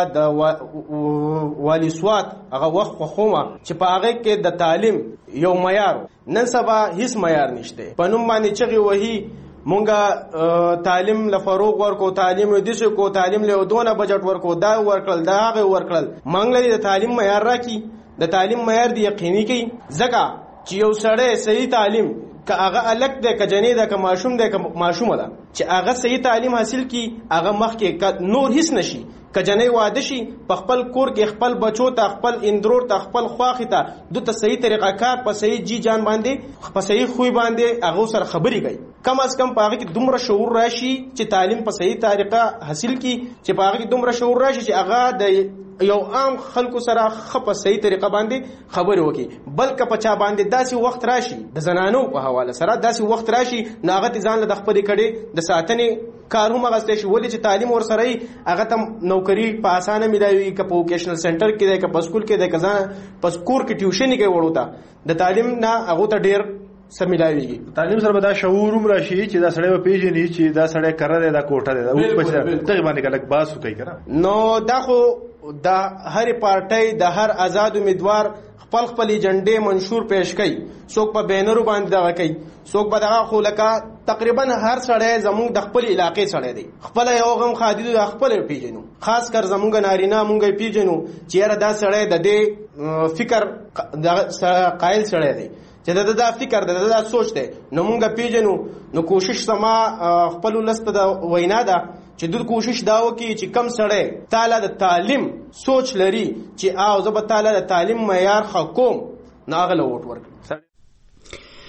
د والی سواد هغه وخت خومه چې په هغه کې د تعلیم یو معیار نن سبا هیڅ معیار نشته. په نوم باندې چغي وਹੀ مونږه تعلیم لفروغ ورکو تعلیم ودیسو کو تعلیم له دونه بجټ ورکو دا ورکل دا هغه ورکل مونږ له تعلیم معیار راکی د تعلیم معیار دی یقیني کی زګه چې یو سړی صحیح تعلیم که هغه الک ده که جنې ده که ماشوم ده که ماشومه ده چې هغه صحیح تعلیم حاصل کی هغه مخ کې نور هیڅ نشي که جنې واده شي په خپل کور کې خپل بچو ته خپل اندرور ته خپل خواخي ته د صحیح طریقه کار په صحیح جی جان باندې په صحیح خوې باندې هغه سره خبري کوي کم از کم په هغه کې دومره شعور راشي چې تعلیم په صحیح طریقه حاصل کی چې په هغه کې دومره شعور راشي چې هغه د یو عام خلکو سره خپ صحیح طریقه باندې خبرې وکي بلکې په چا باندې داسې وخت راشي د زنانو په حواله سره داسې وخت راشي ناغت ځان له خپلې کړي د ساتنې کار هم غسته شي ولې چې تعلیم ور سره هغه تم نوکری په اسانه ملایوي که په ووکیشنل سنټر کې ده که په سکول کې ده که ځان په سکول کې ټیوشن کې وړو د تعلیم نه هغه ته ډیر سملاويږي. تعلیم سره به دا شعور هم راشي چې دا سړی په پیژني چې دا سړی کړه دی دا کوټه دی او په څه باندې کلک باسو کوي کنه نو دا خو د هر پارټي د هر آزاد امیدوار خپل ایجنډې منشور پېښ کوي څوک په بینرو باندې دا کوي څوک په دغه خو لکه تقریبا هر سړی زموږ د خپل علاقې سړی دی خپل یو غم خادي د خپل پیژنو خاص کر زموږ نارینه مونږ پیژنو چې دا سړی د دې فکر د قائل سړی دی چې دا فکر دا سوچ دی نو مونږ پیژنو نو کوشش سما خپل لست د وینا ده چې دوی کوشش دا وکړي چې کم سړی تعالی د تعلیم سوچ لري چې زه به تعالی د تعلیم معیار حکوم ناغله ووټ ورکړم.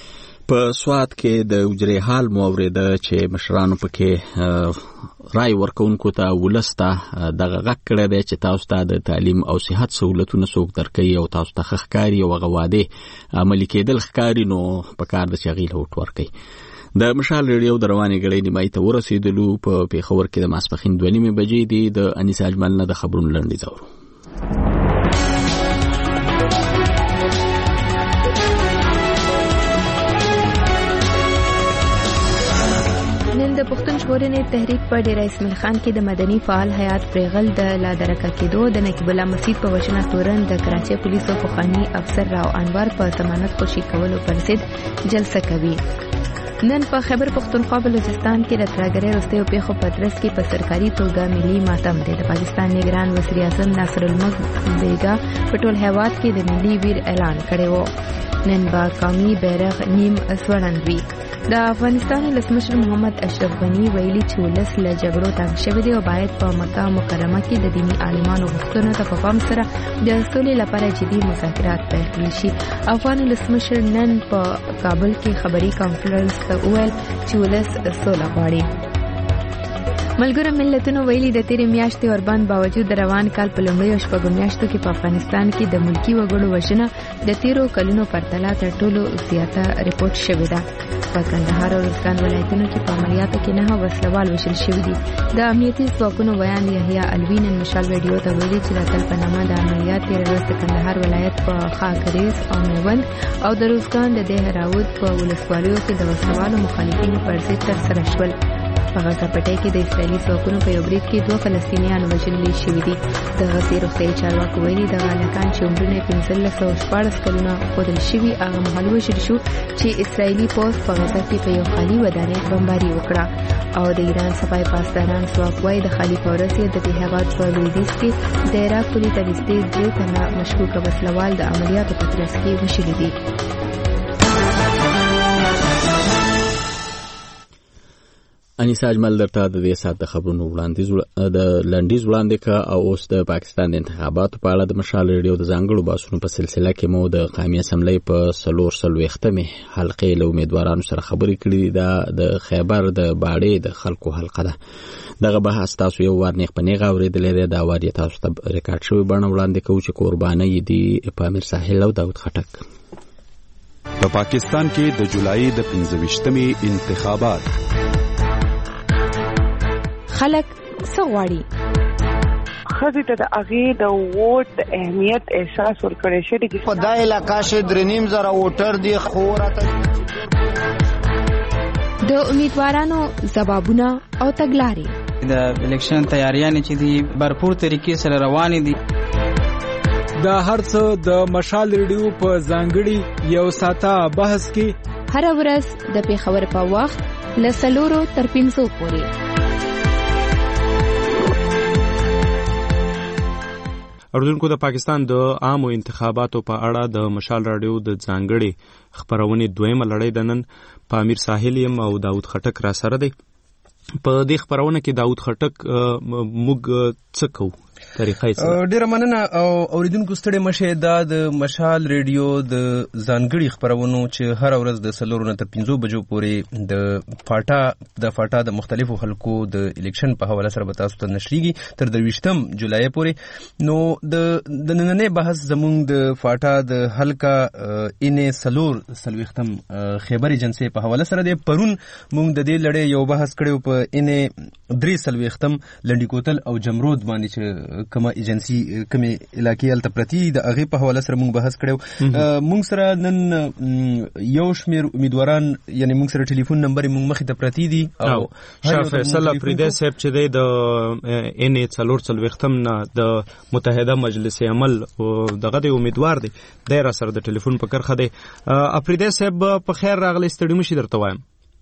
په سواد کې د وجرې حال مو اورېده چې مشرانو پکې رای ورکوونکو ته ولسته دغه غږ کړی دی چې تاسو ته د تعلیم او صحت سهولتونه څوک درکوي او تاسو ته ښه ښکاري او هغه وعدې عملي کېدل ښکاري نو پکار ده چې هغې له وټ ورکوي. د مشال ریډیو د روانې ګړۍ نیمایي ته ورسېدلو. په پېښور کې د ماسپښین 2:30 بجې دي. د انیس اجمل نه د خبرونو لنډیز اورو. د پښتون ژغورنې تحریک په ډېره اسماعیل خان کې د مدني فعال حیات پرېغل د لادرکه کېدو د نقیب الله مسید په وژنه تورن د کراچۍ پولیسو پخواني افسر راو انور په ضمانت خوشي کولو پر ضد جلسه کوي. نن په خیبر پښتونخوا بلوچستان کې د ترهګرۍ وروستیو پیښو په ترڅ کې په سرکاري توګه ملي ماتم دی. د پاکستان نگران وزیر اعظم ناصر الملک بیګا په ټول هیواد کې د ملي ویر اعلان کړی و. نن با قومي بیرغ نیم ځوړند وي. د افغانستان ولسمشر محمد اشرف غنی ویلي چې ولس له جګړو تنګ شوی دی او باید په مکه مکرمه کې د دیني عالمانو غوښتنو ته په پام سره د سولې لپاره جدي مذاکرات پیل کړي شي. افغان ولسمشر نن په کابل کې خبري کانفرنس ته وویل چې ولس سوله غواړي. ملګرو ملتونو ویلي د تیرې میاشتې اوربند باوجود د روان کال په لومړیو شپږو میاشتو کې په افغانستان کې د ملکي وګړو وژنه د تیرو کلونو پرتله تر ټولو زیاته ریپورټ شوې ده. په کندهار او روزګان ولایتونو کې په عملیاتو کې 9 وسلوال وژل شوي دي. د امنیتي ځواکونو بیان یحیی الوی نن مشال ویډیو ته ویلي چې د اتل په نامه د عملیات تېره ورځ د کندهار ولایت په خاکریز او میوند او د روزګان د دهراود په ولسوالیو کې د وسلوالو مخالفینو پر ضد ترسره شول. په غزه پټۍ کې د اسرائیلي ځواکونو په یو برید کې 2 فلسطینیان وژل شوي دي. د غزې روغتیایي چارواکو ویلي دغه هلکان چې عمرونه 1514 کلونه ښودل شوي هغه مهال وژل شو چې اسرائیلي پوځ په غزه کې په یو خالي ودانۍ بمباري وکړه. او د ایران صفای پاسداران ځواک وایي د خالي په ورځ د دې هېواد په لویدیځ کې د عراق پولي ته نږدې 3 تنه مشکوکه وسلوال د عملیاتو په ترڅ کې وژلي دي. انیسا اجمل درته د دې ساعت د خبرونو د لنډیز وړاندې کا. او اوس د پاکستان د انتخاباتو په اړه د مشال ریډیو د ځانګړو بحثونو په سلسله کې مو د قومي اسمبلی په 440مې حلقې له امیدوارانو سره خبرې کړې. دا د خیبر د باړې د خلکو حلقه ده. دغه بحث تاسو یو وار نیغ په نیغ اورېدلی دی. دا وار یې تاسو ته ریکارډ شوی بڼه وړاندې کوو چې قربانۍ دي پامیر ساحل او داود خټک. په پاکستان کې د جولای د 25مې انتخابات خلک څه غواړي؟ خزي ته د اغه د ووټ د اهمیت احساس ورکړی شي. په دا علاقې کې 3.5 ووټر دي خورته د امیدوارانو ځوابونه او تګلارې. د الیکشن تیاریانې چې دي برپور طریقې سره روانې دي. دا هرڅه د مشال ریډیو په ځانګړي یو ساعته بحث کې هر ورځ د پیښور په وخت له 4 تر 5 پورې. اردوونکو د پاکستان د عامو انتخاباتو په اړه د مشال رادیو د ځانګړي خبرونې دویمه لړۍ د نن پامیر ساحل یم او داود خټک را سره دی. په دې خبرونه کې داود خټک موږ څه کوو؟ ډیره مننه او اوریدونکو ستړي مشه. دا د مشال ریډیو د ځانګړي خبرونو چې هر ورځ د 4 نه تر 5 بجو پورې د فاټا د مختلفو خلکو د الیکشن په حواله سره به تاسو ته نشریږي تر 23 جولای پورې. نو د نننې بحث زموږ د فاټا د حلقه انې 4 خیبر ایجنسی په حواله سره دی. پرون موږ د دې لړۍ یو بحث کړو په انې 3 لنډی کوتل او جمرود باندې چې کومه ایجنسی کومه علاقې الته پرتی د هغه په حواله سره موږ بحث کړو. موږ سره نن یو شمیر امیدواران یعنی موږ سره ټلیفون نمبر موږ مخې ته پرتی دي. او شاه فیصل افریدی صاحب چې د ان 4 نه د متحده مجلس عمل دغه د امیدوار دی د را سره د ټلیفون په کرخه دی. افریدی صاحب په خیر راغلی. ستړي مشي درته وایم.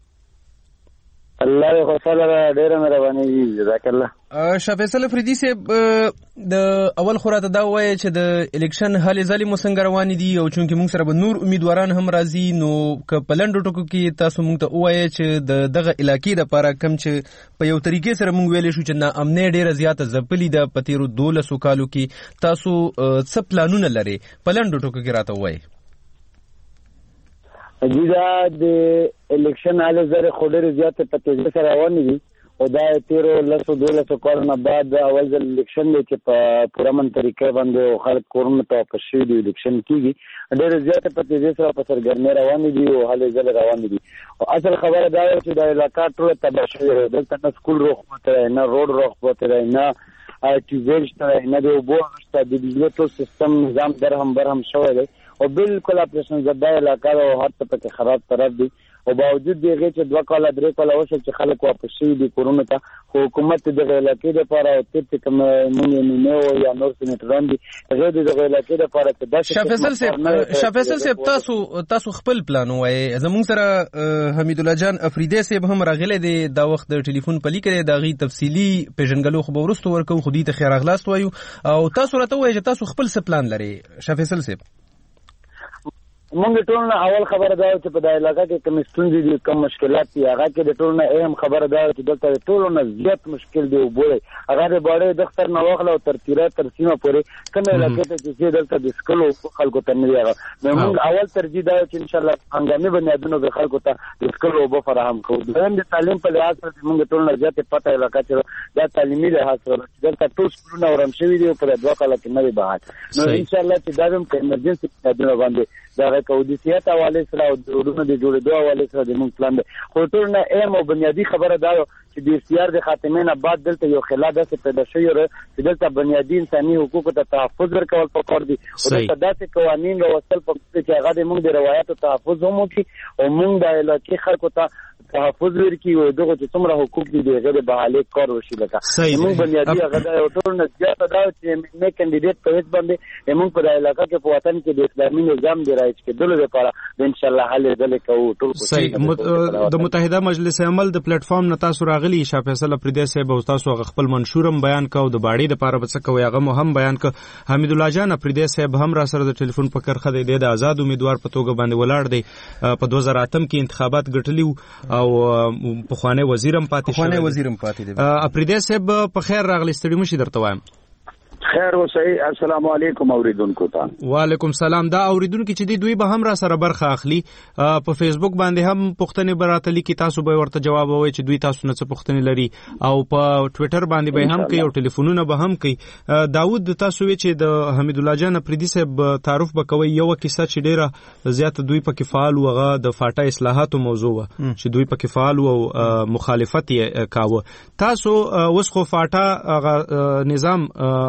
الله دې خوشاله ډېره مهرباني جزاک الله. شاه فیصل افریدی صاحب د اول خوراته دا وایي چې د الیکشن حالې ځلې مو څنګه روانې دي او چونکې موږ سره به نور امیدواران هم راځي نو که په لنډو ټکو کې تاسو موږ ته ووایئ چې دغه علاقې دپاره کم چې په یو طریقې سره موږ ویلی شو چې ناامنۍ ډېره زیاته ځپلې ده په تېرو 12 کالو کې تاسو څه پلانونه لرئ په لنډو ټکو کې راته ووایئ. دا د الیکشن حاله زره خوري زیاته په تیزی سره روان دي او دا 13 کال بعد اول ځل الیکشن دی چې په پرامن طریقې باندې خلک کورونه ته په شی دی الیکشن کیږي ډېر زیاته په تیزی سره په سرګرمي روان دي او حاله زره روان دي او اصل خبره دا چې د علاقې ټول تباہ شوی دلته نه سکول روخ پته نه روډ روخ پته نه اټیزل شته نه د وبو شته د بجلی ټول سیستم نظام برهم شوی دی او بالکل اپریشن زده علاقه او هر څه په خراب طرف دی او باوجود دغه چې 2 کال 3 کال وشو چې خلک واپس شي دي کورونه ته حکومت د علاقې لپاره او تر کوم نه او یا نور سنټران دي هغه د علاقې لپاره چې د شافیصل صاحب تاسو خپل پلان وای زموږ سره حمید الله جان افریدی صاحب هم راغله د وخت د ټلیفون پلی کړي د غي تفصیلی پیژنګلو خو ورستو ورکو خودي ته خیر اغلاست وایو او تاسو راته وای چې تاسو خپل څه پلان لري شافیصل صاحب مونږ ټول نه اول خبره دا چې په دای علاقې کې کوم ستونزې دي کوم مشکلات دي هغه کې د ټول نه اهم خبره دا چې دلته ټول نه زیات مشکل دی وبوي هغه د باړې دفتر نه واخله او تر سیمه پورې کوم علاقې ته چې دلته د سکلو خلکو ته نه یاره مونږ اول ترجیح دا چې ان شاء الله هنګامي بنیادونو به خلکو ته د سکلو وب فراهم کوو د تعلیم په لحاظ سره مونږ ټول نه زیات پته علاقې چې دا تعلیمي لحاظ سره دلته ټول سکولونه ورم شوی دی په 2 کال کې نه بهات نو ان شاء الله چې دا هم ایمرجنسي بنیادونه باندې دا کودسیات حواله سره او ورونو د جوړېدو حواله سره د موږ پلان دی خو ټول نه اهم او بنیادی خبره دا چې د اختیار د خاتمه نه بعد دلته یو خلا داسې پیدا شوی چې دلته بنیادی انساني حقوقو ته تحفظ ورکول پکار دي او دلته داسې قوانين راوستل پکار چې هغه د موږ د روایتو تحفظ هم وکړي او موږ د علاقې خلکو ته تحفظ ورکړي او دغه چې څومره حقوق دي دغه د بحالي کار وشي لکه موږ بنیادی هغه د ټول نه زیاته دا چې نه کاندیدټ په هیڅ باندې موږ په علاقې کې په وطن کې د اسلامي نظام دی راځي چې دلته لپاره ان شاء الله حل ذلك او ټول صحیح د متحده مجلس عمل د پلیټ فارم نه تاسو راغلي شافیصل افریدی صاحب او تاسو خپل منشورم بیان کاو د باړې د لپاره بڅ کوي هغه هم بیان ک حمید الله جان افریدی صاحب هم را سره د ټلیفون په کرخه دی د آزاد امیدوار په توګه باندې ولاړ دی په 2008 کې انتخابات ګټلی او په خوانه وزیرم پاتې دی افریدی صاحب په خیر راغلی ستړي مشي درته وایم خیر اوسئ السلام علیکم اوریدونکو ته وعلیکم سلام دا اوریدونکو چې دوی به هم را سره برخه اخلي په فیسبوک باندې هم پښتنې براتلی کې تاسو به ورته جواب وایي چې دوی تاسو نه څه پښتنې لري او په ټوئیټر باندې به هم کوي او ټلیفونونه به هم کوي داوود تاسو وی چې د حمید الله جان افریدی صاحب تعارف وکوي یو کیسه چې ډیره زیات دوی په کفال وغه د فاټا اصلاحاتو موضوع چې دوی په کفال او مخالفت کاوه تاسو اوس خو فاټا نظام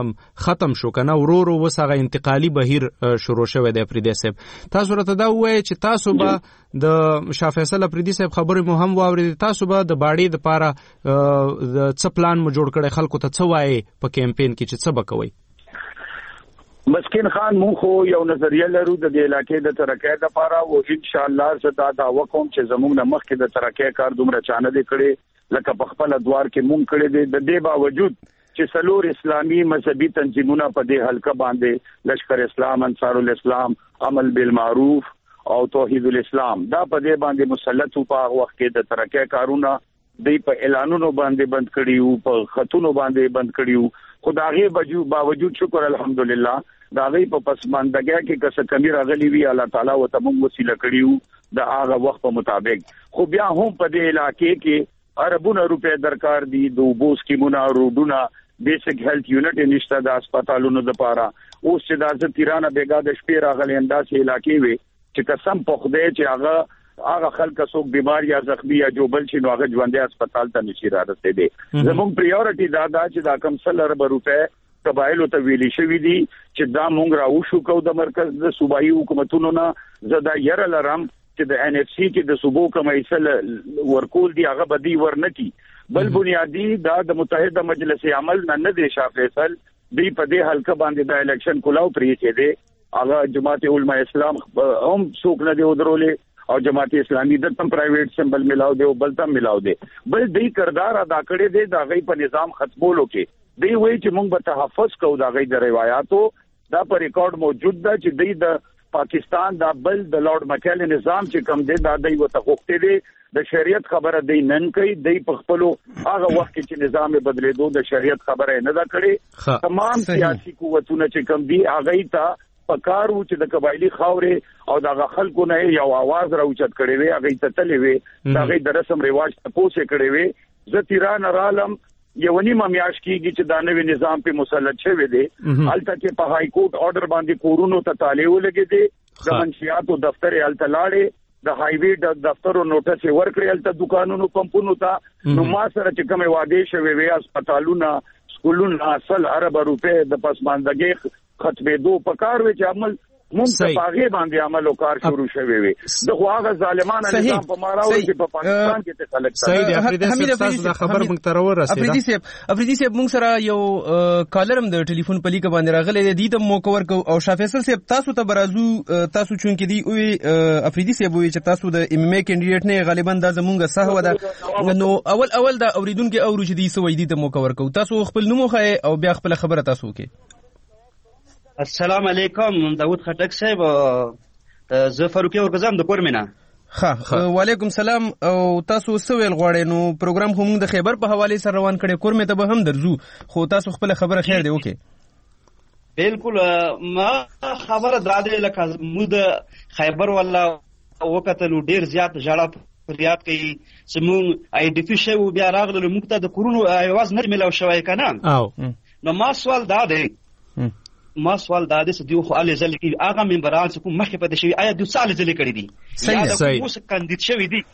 ختم شو کنه ورورو وسغه انتقالی بهیر شروع شوه د افریدی صاحب تاسو راته دا وایي چې تاسو به د شافیصل افریدی صاحب خبره مو هم واورید تاسو به د باړې د پاره د څه پلان مو جوړ کړی خلکو ته څه وایي په کمپاین کې چې څه بکوي مسکین خان مون خو یو نظریه لرو د علاقې د ترقۍ لپاره او ان شاء الله زدا دا وکوم چې زموږ د مخ کې د ترقۍ کار دومره چانه دی کړي لکه په خپل ادوار کې مون کړي دي د دې باوجود چې څلور اسلامي مذهبي تنظیمونه په دې حلقه باندې لشکر اسلام انصار الاسلام عمل بالمعروف او توحید الاسلام دا په دې باندې مسلط په وخت کې د ترقۍ کارونه د په اعلانونو باندې بند کړیو په خطونو باندې بند کړیو خدایي باوجود شکر الحمدلله دا غي په پسماندګۍ کې کس کمی راغلی وی الله تعالی و تمام وسیله کړیو د هغه وخت په مطابق خو بیا هم په دې علاقې کې اربونه روپے درکار دي د وبو سکیمونه روډونه بیسیک هیلث یونټ نشته د هسپتالونو لپاره اوس چې د تیرانه بیګا د شپې راغلي انداسې علاقې وي چې قسم په خدای چې هغه خلک څوک بیمار یا زخمی یا جو بل شي نو هغه ژوندې هسپتال ته نشي رارسېدي زموږ پریورټي دا چې دا کم 100 روپے قبایلو ته ویلي شوی دي چې دا مونږ راوښو کو د مرکز د صوبایي حکومتونو نه زدا ير لرم چې د ان اف سي کې د صوبو کمیسل ورکول دي هغه بدی ورنکي بل بنیادی دا د متحده مجلس عمل نه دی شافیصل دی په دې حلقه باندې د الیکشن کولاو پرې چې دی هغه جماعت علماء اسلام هم څوک نه دی ودرولې او جماعت اسلامي د تم پرایویټ سمبل ملاو دی او بل تم ملاو دی بل دی کردار ادا کړی دی دا غي په نظام ختمولو کې دی وایي چې موږ به تحفظ کوو دا غي د روایتو دا په ریکارډ موجود ده چې دی د پاکستان دا بل د لارډ مکل نظام چې کم دی دا دی وته غوښتي دی د شریعت خبره دی نن کوي دی په خپل هغه وخت چې نظام بدلیدو د شریعت خبره نه دا کړي تمام سیاسي قوتونه چې کم دی هغه ته پکار و چې د قبایلی خاورې او د خلکو نه یو आवाज راوچت کړي وي هغه ته تلې وي هغه د رسم رواج تاسو کړي وي زه تیران رالم یو نیمه میاش کېږي چې دا نوې نظام په مسلط شوی دی البته چې په های کورټ آرډر باندې کورونو ته تاله ولګي دي د منشیاتو دفتر التلاړې د هایوی د دفتر نوټس ورکړي الته دکانونو پمپونو ته نو ما سره چې کومه واده شوی وي هسپتالونه سکولونه اصل عرب روپے د پسماندګي ختمېدو په کار وی چې عمل مونږ په هغه باندې عمل وکړ شروع شوی وي د خواغه ظالمانه نظام په ماراوي چې په پاکستان کې ته خلک صحیح دی افریدي صاحب خبر مونږ ته ورسېده افریدي صاحب مونږ سره یو کالرم د ټلیفون په لیکه باندې راغلی دی ته مو کور کو او شاه فیصل صاحب تاسو ته برازو تاسو چون کې دی او افریدي صاحب وی چې تاسو د ام ام ای کینډیډیټ نه غالبا د زمونږ صحوه ده نو اول دا اوریدونکو اورو چې دی سوې دی ته مو کور کو تاسو خپل نوم خو او بیا خپل خبره تاسو کې السلام علیکم داود خټک صاحب زه فاروقي ورګزم د کورمینا ها وعلیکم سلام او تاسو سویل غواړئ نو پروګرام هم د خیبر په حواله سره روان کړي کورمه ته به هم درځو خو تاسو خپل خبره خیر دی اوکي بالکل ما خبره درادې لکه مود خیبر ولا وکتلو ډیر زیات جړه فریاد کوي چې مونږ آی ډی پی شو بیا راغلو موږ ته د کورونو आवाज نه ملو شوی کنه نو ما سوال دا دی چې دیو خو علي ځل کې هغه منبران چې کوم مخې پته شوی آیا دوه سال ځل کړی دي صحیح اوس کاندید شوی دي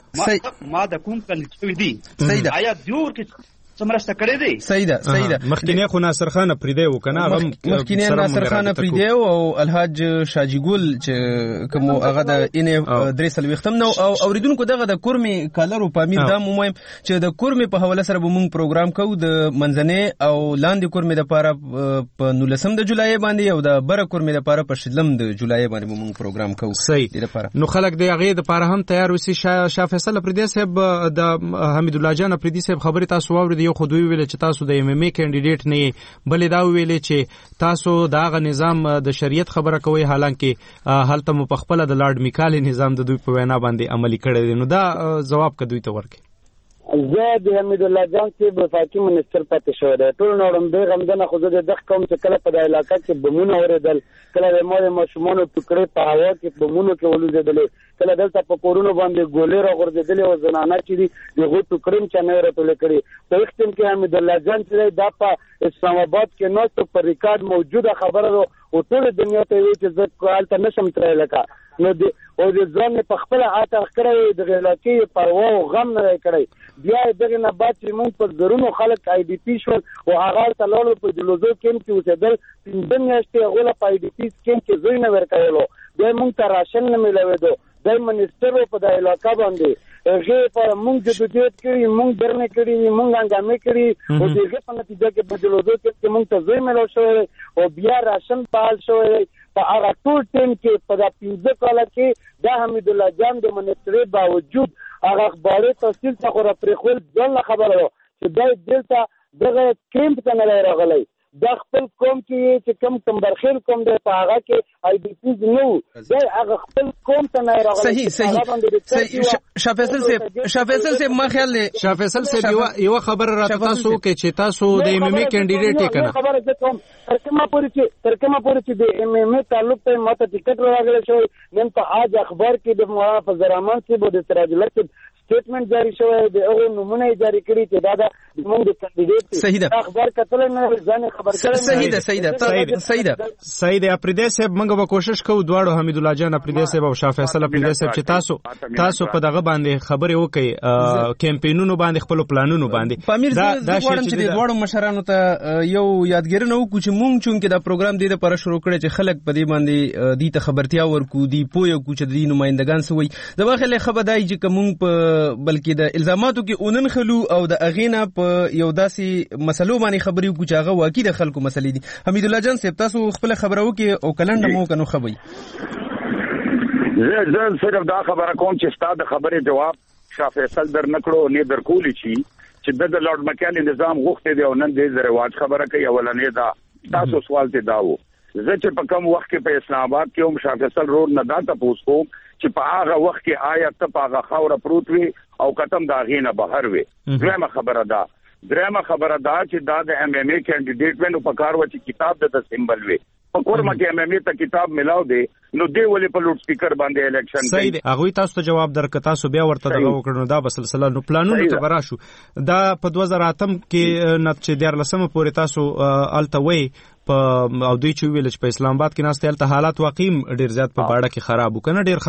ما د کوم کاندید شوی دي آیا دیو کې سمرسته کړی دی صحیح ده مخکینه خو ناصر خان پریده وکنه هغه مخکینه ناصر خان پریده او الحاج شاجی ګل چې کوم هغه د ان درېسل وختم نو او اوریدونکو دغه د کورمي کالر او پامیر دا مهم چې د کورمي په حواله سره به مونږ پروګرام کوو د منځنه او لاندې کورمي د پاره په 19 د جولای باندې او د بره کورمي د پاره په 16 د جولای باندې مونږ پروګرام کوو صحیح نو خلک د هغه د پاره هم تیار وسی شاه فیصل پریده صاحب د حمید الله جان پریده صاحب خبره تاسو واورید یو خو دوی ویل چې تاسو د ام ام ای کینډیډیټ نه بلې دا ویل چې تاسو داغه نظام د شریعت خبره کوي حالانکه هلته مو په خپل د لارډ میکالي نظام د دوی په وینا باندې عملی کړی دی نو دا جواب کدوې ته ورکړي زه د حمید الله جان چې وفاقي منستر پاتې شو دی ټول نورم به غمدنه خو د دغه قوم چې کله په د علاقې کې بمونه اوریدل کله د ماشومانو ټوکړې په هوا کې بمونو کې ولودل کله دلته په کورونو باندې ګولې راغورځېدلې او زنانه چې دي دغه ټوکړې چې نه راټول کړي په وخت کې حمید الله جان چې دا په اسلام آباد کې نو په ریکارډ موجوده خبره او ټول دنیا ته وی چې زه کالته نشم ترای لکه نو د او د ځان په خپل عاطف کړی د علاقې پروا او غم نه کړی بیا دغه نه بعد چې مونږ په زرونو خلک آی ډی پی شو او هغه تللو په جلوزو کې چې اوسېدل پنځه میاشتې غوله په آی ډی پی کې زوی نه ورکړلو د مونږ ته راشن نه ملوي د منستر په د علاقې باندې هغه په مونږ جدوجہد کړی مونږ درنه کړی مونږ هنګامه کړی او دغه په نتیجه کې په جلوزو کې مونږ ته زوی ملو شو او بیا راشن پال شو په هغه ټول ټیم کې په د 15 کال کې د حمید الله جان د منستر باوجود هغه اخباري تفصیل څخه پر خپل ځل خبره چې د دلته دغه کیمپ ته نه راغلی د خپل قوم کې چې کم تمبرخیل قوم د پاغه کې آی ډی پی نو د هغه خپل قوم ته نه راغلی صحیح شاه فیصل صاحب ما خیال دی شاه فیصل صاحب یو خبر را تاسو کې چې تاسو د ام ام ای کینډیډیټ کنه خبره ده کوم ترکمه پوری چې د ام ام ای تعلق ته ماته ټیکټ راغلی شو نن په اج اخبار کې د مولانا فضل الرحمن صاحب د سراج الاخبار سټیټمنټ جاری شوی دی او نمونه جاری کړی چې دا د موږ د کینډیډیټ اخبار کتل نه ځان خبر کړی صحیح ده اپریدی صاحب موږ به کوشش کوو دواړو حمید الله جان اپریدی صاحب او شاه فیصل اپریدی صاحب چې تاسو په دغه باندې خبرې وکړي کمپاینونو باندې خپل پلانونو باندې پامیر دا غواړم چې د دواړو مشرانو ته یو یادګیرنه وکړو چې موږ چون کې دا پروګرام د لپاره شروع کړی چې خلک په دې باندې د ته خبرتیا ورکو دی پوهه کو چې د نمائندگان سوي د واخله خبردای چې کوم په بلکې د الزاماتو کې اونن خلو او د اغینا په یو داسې مسلو باندې خبرې وکړو چې هغه واقعي د خلکو مسلې دي حمید الله جان صاحب تاسو خپل خبرو کې او کلند مو کنو خبري زه صرف دا خبره کوم چې ستاسو خبره جواب شاه فیصل در نکړو نه در کولی شي چې د لارډ مکالي نظام غوښته دی او نن دې رواج خبره کوي اولنې دا تاسو سوال ته داو زه چې په کوم وخت کې په اسلام آباد کې هم شاه فیصل روډ نه دا تاسو کوم چې په هغه وخت کې آیا ته په هغه خاور پروت وي او کتم دا غینه بهر وي درېمه خبره دا چې دا د ام ام ای کینډیډیټ ونه په کار و چې کتاب د سیمبل وي کورما کې امامي ته کتاب ملاو دی نو دی ولې په لوډ سپیکر باندې الیکشن صحیح دی. هغه تاسو ته جواب درک تاسو بیا ورته دغه وکړو دا بسلسله نو پلانونو ته براشو دا په 2008 کې نتیجه 14 پورې تاسو التوي په او دوی چې ویل چې په اسلام آباد کې ناست هلته حالات واقعي ډیر زیات په باړه کې خراب وکنه ډیر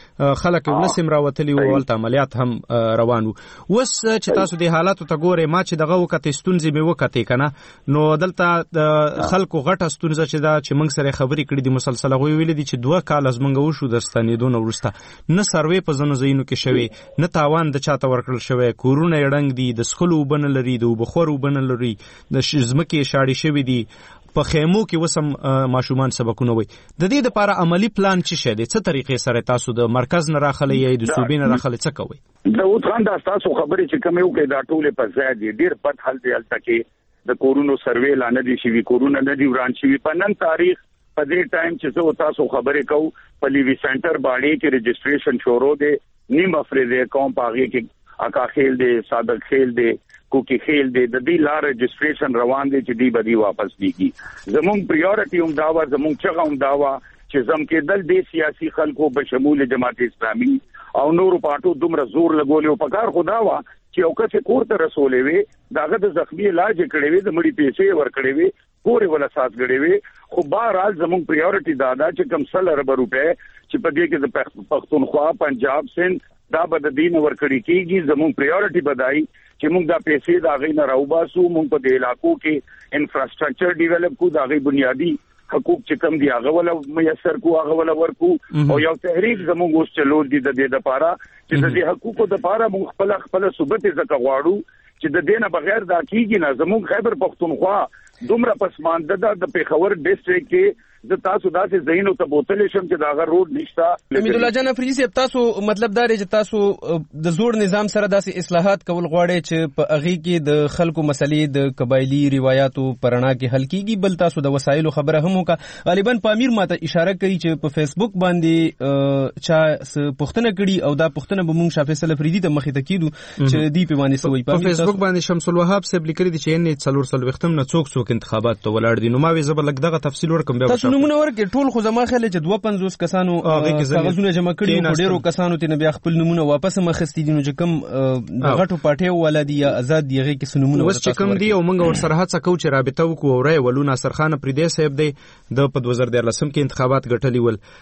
خلک ولسم راوتلی او ولته عملیات هم روانو. وس چې تاسو د حالاتو ته ګوره ما چې دغه وخت ستونزې مې وکټې کنه نو دلته خلکو غټه ستونزه چې دا چې موږ سره خبرې کړې دي مسلسله غوي ویل دي چې 2 کال از موږ وشو درستانېدو نو ورسته نه سروې په زنو زینو کې شوی نه تاوان د چاته ورکړل شوی کورونه یړنګ دي د سخلو وبن لري د بخور وبن لري د شزمکه شاړې شوی دي په خیمو کې وسم ماشومان سبقونه وي. د دې لپاره عملی پلان څه شه دي څه طریقې سره تاسو د مرکز نه راخلي یا د صوبې نه راخلي څه کوي؟ دا وتران دا تاسو خبرې چې کوم یو کې دا ټوله په ځای دي ډیر پد حل دی الته کې د کورونو سروې لانه دي شي کورونه نه دی وران شي په نن تاریخ په دې ټایم چې زه تاسو خبرې کوم په لیوی سنټر باندې کې رجسٹریشن شروع دی نیم افریدي کوم پاغي کې اکا خیل دی صادق خیل دی کوکی خیل دی د دې لار رجسٹریشن روان دی چې دی بدی واپس دیږي زموږ پریورټي هم داوا زموږ چغه هم داوا چې زم کې دل دی سیاسي خلکو بشمول جماعت اسلامي او نور پټو دومره زور لګولې په کار خدا وا چې او کڅ کور ته رسولې وي داغه د زخمی علاج کړي وي د مړي پیسې ور کړي وي پورې ولا سات غړي وي خو بهرحال زموږ پریورټي دادا چې کم 100 روپے چې په دې کې د پښتونخوا پنجاب سند دا بد دین ور کړی کیږي زموږ پریورټي بدای چې موږ دا پیسې دا غي نه راوباسو موږ په دې علاقو کې انفراستراکچر ډیولپ کو دا غي بنیادی حقوق چې کم دی هغه ولا میسر کو هغه ولا ورکو او یو تحریک زموږ اوس چلو دي د دې لپاره چې د دې حقوقو لپاره موږ خپل ثبوت زکه غواړو چې د دینه بغیر دا کیږي نه زموږ خیبر پختونخوا دومره پسمانده د پیښور ډیسټریکټ کې د تاسو داسې زینو ته بوتلې شم چې داغه روډ نشتا. حمید الله جان افریدي صاحب تاسو مطلب دا دی چې تاسو د زوړ نظام سره داسې اصلاحات کول غواړئ چې په اغي کې د خلکو مسلې د قبایلی روایتو پرانا کې حل کیږي بل تاسو د وسایلو خبره هم وکړه. غالبا پامیر ماته اشاره کوي چې په فیسبوک باندې چا پښتنه کړي او دا پښتنه به مونږ شافیصل افریدي ته مخې ته کیدو چې دی په باندې سوي په فیسبوک باندې شمس الوهاب صاحب لیکلي دي چې نه څلور وختم نه څوک انتخابات ته ولاړ دي نو ما وی زبر لګ دغه تفصیل ورکم بیا نمونه ورکې ټول خو زما خیال چې 250 کسانو کاغذونه جمع کړي او ډیرو کسانو ته بیا خپل نمونه واپس مخستي دي نو چې کوم د غټو پټیو ولادي یا آزاد دیغه کې سنمونه وس چې کوم دی او موږ ور سره هڅه کوو چې رابطه وکړو او رای ولو ناصر خان پردې صاحب دی د په 2013 کې انتخابات ګټلي